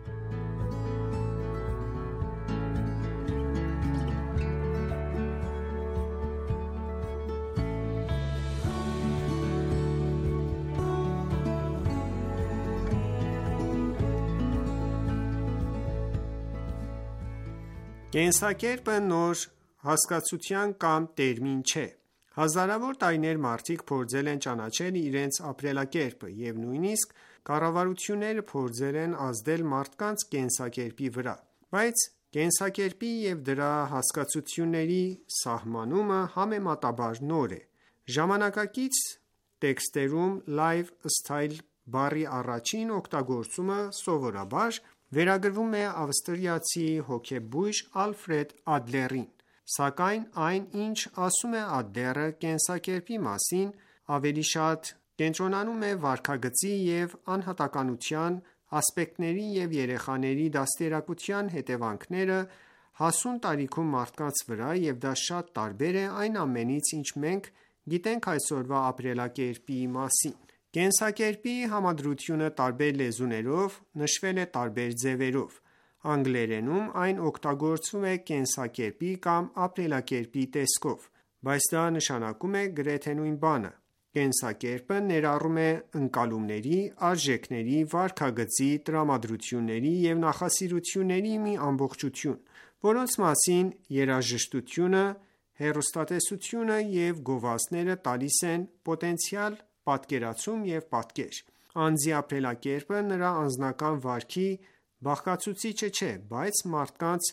Speaker 5: Կենսակերպը նոր հասկացություն կամ տերմին չէ։ Հազարավոր տարիներ մարդիկ փորձել են ճանաչել իրենց ապրելակերպը, և նույնիսկ կառավարությունները փորձել են ազդել մարդկանց կենսակերպի վրա, բայց կենսակերպի և դրա հասկացությունների սահմանումը համեմատաբար նոր է։ Ժամանակակից տեքստերում lifestyle բառի առաջին օգտագործումը սովորաբար վերագրվում է ավստրիացի հոգեբույժ Ալֆրեդ Ադլերին, սակայն այն, ինչ ասում է Ադլերը կենսակերպի մասին, ավելի շատ կենտրոնանում է վարքագծի և անհատականության ասպեկտների և երեխաների դաստիարակության հետևանքները հասուն տարիքում մարդկանց վրա, և դա շատ տարբեր է այն ամենից, ինչ մենք գիտենք այսօրվա ապրելակերպի մասին։ Կենսակերպի համադրությունը տարբեր լեզուներով նշվել է տարբեր ձևերով։ Անգլերենում այն օգտագործվում է կենսակերպի կամ ապրելակերպի տեսքով, բայց դա նշանակում է գրեթե նույն բանը։ Կենսակերպը ներառում է ընկալումների, արժեքների, վարքագծի, տրամադրությունների և նախասիրությունների մի ամբողջություն, որոնց մասին երաժշտությունը, հեռուստատեսությունը և գովազդները տալիս են պոտենցիալ պատկերացում և պատկեր։ Անձի ապրելակերպը նրա անձնական վարքի բաղկացուցիչը չէ, բայց մարդկանց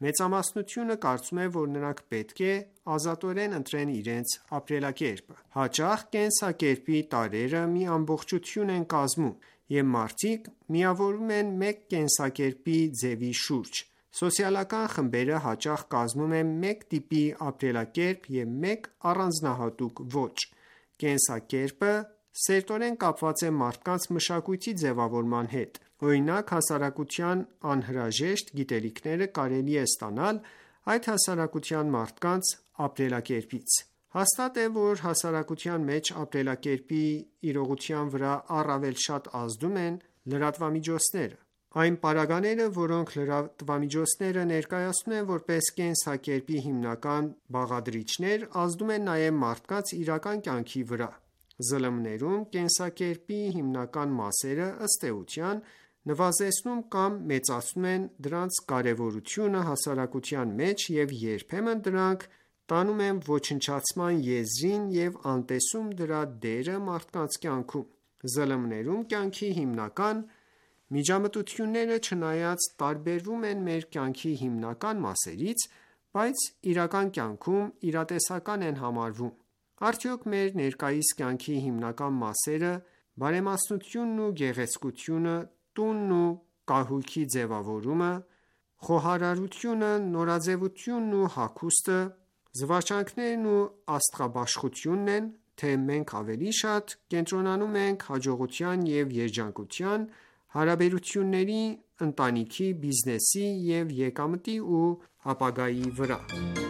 Speaker 5: Մեծամասնությունը կարծում է, որ նրանք պետք է ազատորեն ընտրեն իրենց ապրելակերպը։ Հաճախ կենսակերպի տարրերը մի ամբողջություն են կազմում, և մարդիկ միավորվում են մեկ կենսակերպի ձևի շուրջ։ Սոցիալական խմբերը հաճախ կազմում են մեկ տիպի ապրելակերպ և մեկ առանձնահատուկ ոճ։ Կենսակերպը սերտորեն կապված է մարդկանց մշակույթի ձևավորման հետ։ Օրինակ, հասարակության անհրաժեշտ գիտելիքները կարելի է ստանալ այդ հասարակության մարդկանց ապրելակերպից։ Հաստատ է, որ հասարակության մեջ ապրելակերպի իրողության վրա առավել շատ ազդում են լրատվամիջոցները։ Այն պարագաները, որոնք լրատվամիջոցները ներկայացնում են որպես կենսակերպի հիմնական բաղադրիչներ, ազդում են նաև մարդկանց իրական կյանքի վրա։ ԶԼՄ-ներում կենսակերպի հիմնական մասերը, ըստ էության, նվազեցնում կամ մեծացնում են դրանց կարևորությունը հասարակության մեջ և երբեմն դրանք տանում են ոչնչացման եզրին և անտեսում դրա դերը մարդկանց կյանքում։ ԶԼՄ-ներում կյանքի հիմնական միջամտությունները չնայած տարբերվում են մեր կյանքի հիմնական մասերից, բայց իրական կյանքում իրատեսական են համարվում։ Արդյոք մեր ներկայիս կյանքի հիմնական մասերը բարեմասնությունն ու գեղեցկությունը, տունն ու կահույքի ձևավորումը, խոհարարությունը, նորաձևությունն ու հագուստը, զվարճանքներն ու աստղաբաշխությունն են, թե մենք ավելի շատ կենտրոնանում ենք հաջողության և երջանկության, հարաբերությունների, ընտանիքի, բիզնեսի և եկամտի ու ապագայի վրա։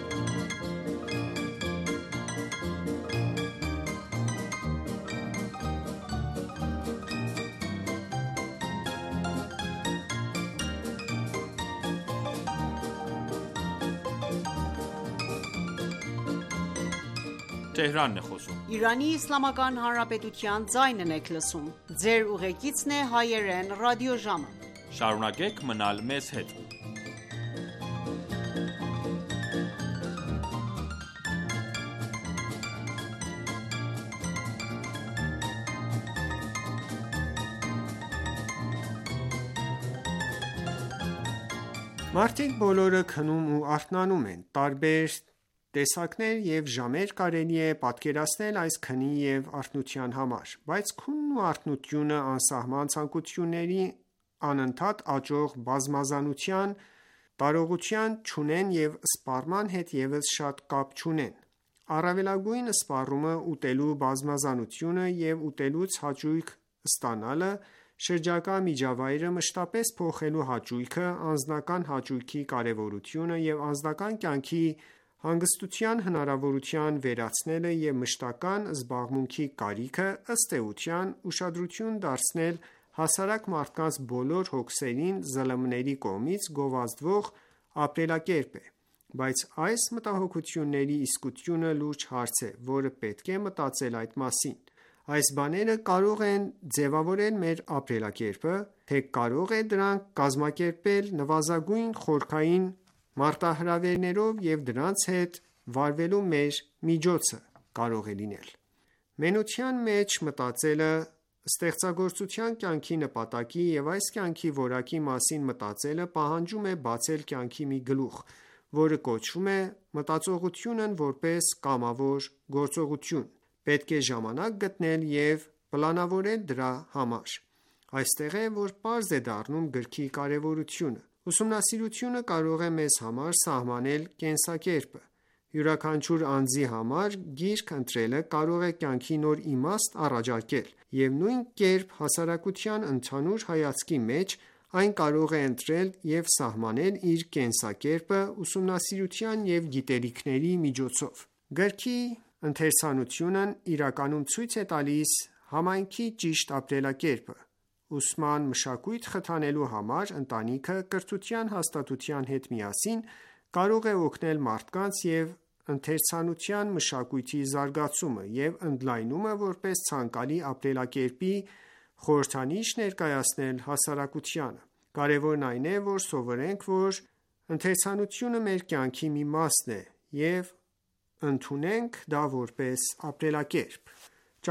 Speaker 5: Մարդիկ բոլորը քնում ու արթնանում են։ Տարբեր տեսակներ և ժամեր կարելի է պատկերացնել այս քնի և արթնության համար, բայց քունն ու արթնությունը անսահման ցանկությունների անընդհատ աճող բազմազանության տարողություն չունեն և սպառման հետ ևս շատ կապ չունեն։ Առավելագույն սպառումը ուտելու բազմազանությունը և ուտելուց հաճույք ստանալը, շրջակա միջավայրը մշտապես փոխելու հաճույքը, անձնական հաճույքի կարևորությունը և անձնական կյանքի հանգստության հնարավորության վերացնելը և մշտական զբաղմունքի կարիքը, ըստ էության, ուշադրություն դարձնել հասարակ մարդկանց բոլոր հոգսերին ԶԼՄ-ների կողմից գովազդվող ապրելակերպ է։ Բայց այս մտահոգությունների իսկությունը լուրջ հարց է, որը պետք է մտածել այդ մասին։ Այս բաները կարող են ձևավորել մեր ապրելակերպը, թե կարող է դրանք կազմակերպել նվազագույն խորքային մարտահրավերներով և դրանց հետ վարվելու մեր միջոցը կարող է լինել։ Մենության մեջ մտածելը, ստեղծագործության կյանքի նպատակի և այս կյանքի որակի մասին մտածելը պահանջում է բացել կյանքի մի գլուխ, որը կոչվում է մտածողությունն որպես կամավոր գործողություն։ Պետք է ժամանակ գտնել և պլանավորել դրա համար։ Այստեղ է, որ պարզ է դառնում գրքի կարևորությունը։ Ուսումնասիրությունը կարող է մեզ համար սահմանել կենսակերպը։ Յուրաքանչյուր անձի համար գիրք ընտրելը կարող է կյանքի նոր իմաստ առաջարկել, և նույն կերպ հասարակության ընդհանուր հայացքի մեջ այն կարող է ընտրել և սահմանել իր կենսակերպը ուսումնասիրության և գիտելիքների միջոցով։ Գրքի ընթերցանությունն իրականում ցույց է տալիս համայնքի ճիշտ ապրելակերպը։ Ուսման մշակույթ խթանելու համար ընտանիքը կրթության հաստատության հետ միասին կարող է օգնել մարդկանց և ընթերցանության մշակույթի զարգացումը և ընդլայնումը որպես ցանկալի ապրելակերպի խորհրդանիշ ներկայացնել հասարակությանը։ Կարևորն այն է, որ սովորենք, որ ընթերցանությունը մեր կյանքի մի մասն է և ընդունենք դա որպես ապրելակերպ։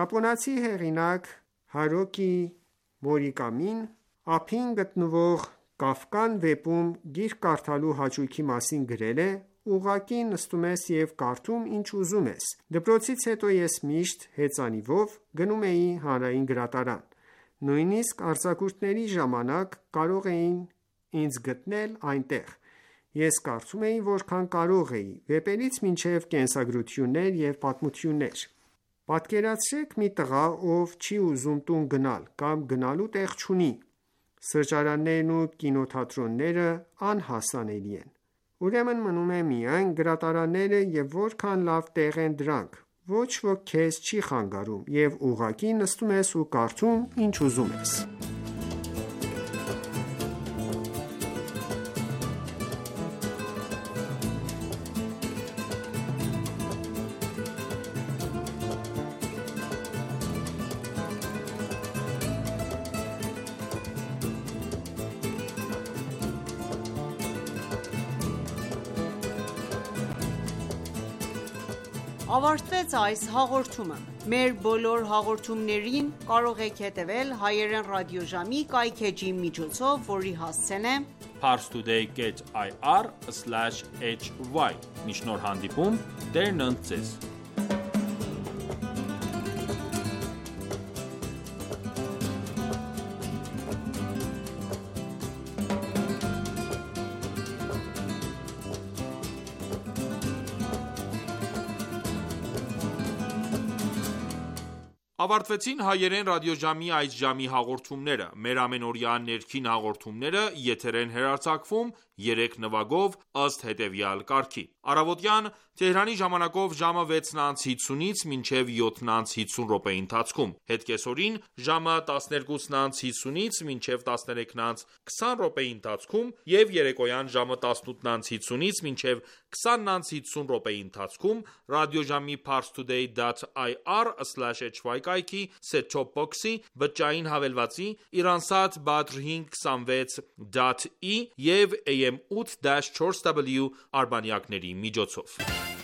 Speaker 5: Ճապոնացի հեղինակ Հարուկի Մուրակամին ափին գտնվող Կաֆկան վեպում գիրք կարդալու հաճույքի մասին գրել է. «Ուղղակի նստում ես և կարդում ինչ ուզում ես։ Դպրոցից հետո ես միշտ հեծանիվով գնում էի հանրային գրադարան։ Նույնիսկ արձակուրդների ժամանակ կարող էին ինձ գտնել այնտեղ։ Ես կարդում էի որքան կարող էի, վեպերից մինչև կենսագրություններ և պատմություններ։ Պատկերացրեք մի տղա, ով չի ուզում տուն գնալ կամ գնալու տեղ չունի։ Սրճարաններն ու կինոթատրոնները անհասանելի են։ Ուրեմն մնում է միայն գրադարանները և որքան լավ տեղ են դրանք։ Ոչ ոք քեզ չի խանգարում և ուղղակի նստում ես ու կարդում ինչ ուզում ես»։
Speaker 6: Ավարտվեց այս հաղորդումը։ Մեր բոլոր հաղորդումներին կարող եք հետևել հայերեն ռադիոժամի կայքէջի միջոցով, որի հասցեն է
Speaker 1: parstoday.ir/hy։ Մինչ նոր հանդիպում, Տերն ընդ ձեզ։ Ավարտվեցին հայերեն ռադիոժամի այս ժամի հաղորդումները։ Մեր ամենօրյա ներքին հաղորդումները եթեր են հեռարձակվում 3 նվագով ըստ հետևյալ կարգի. Առավոտյան Թեհրանի ժամանակով ժամը 6:50-ից մինչև 7:50 րոպեի ընթացքում, հետկեսօրին ժամը 12:50-ից մինչև 13:20 րոպեի ընթացքում և երեկոյան ժամը 18:50-ից մինչև 20:50 րոպեի ընթացքում ռադիոժամի parstoday.ir/hy կայքի set-top box-ի, բջջային հավելվածի, Iransat Badr 526.E և AM 8-4W արբանյակների միջոցով։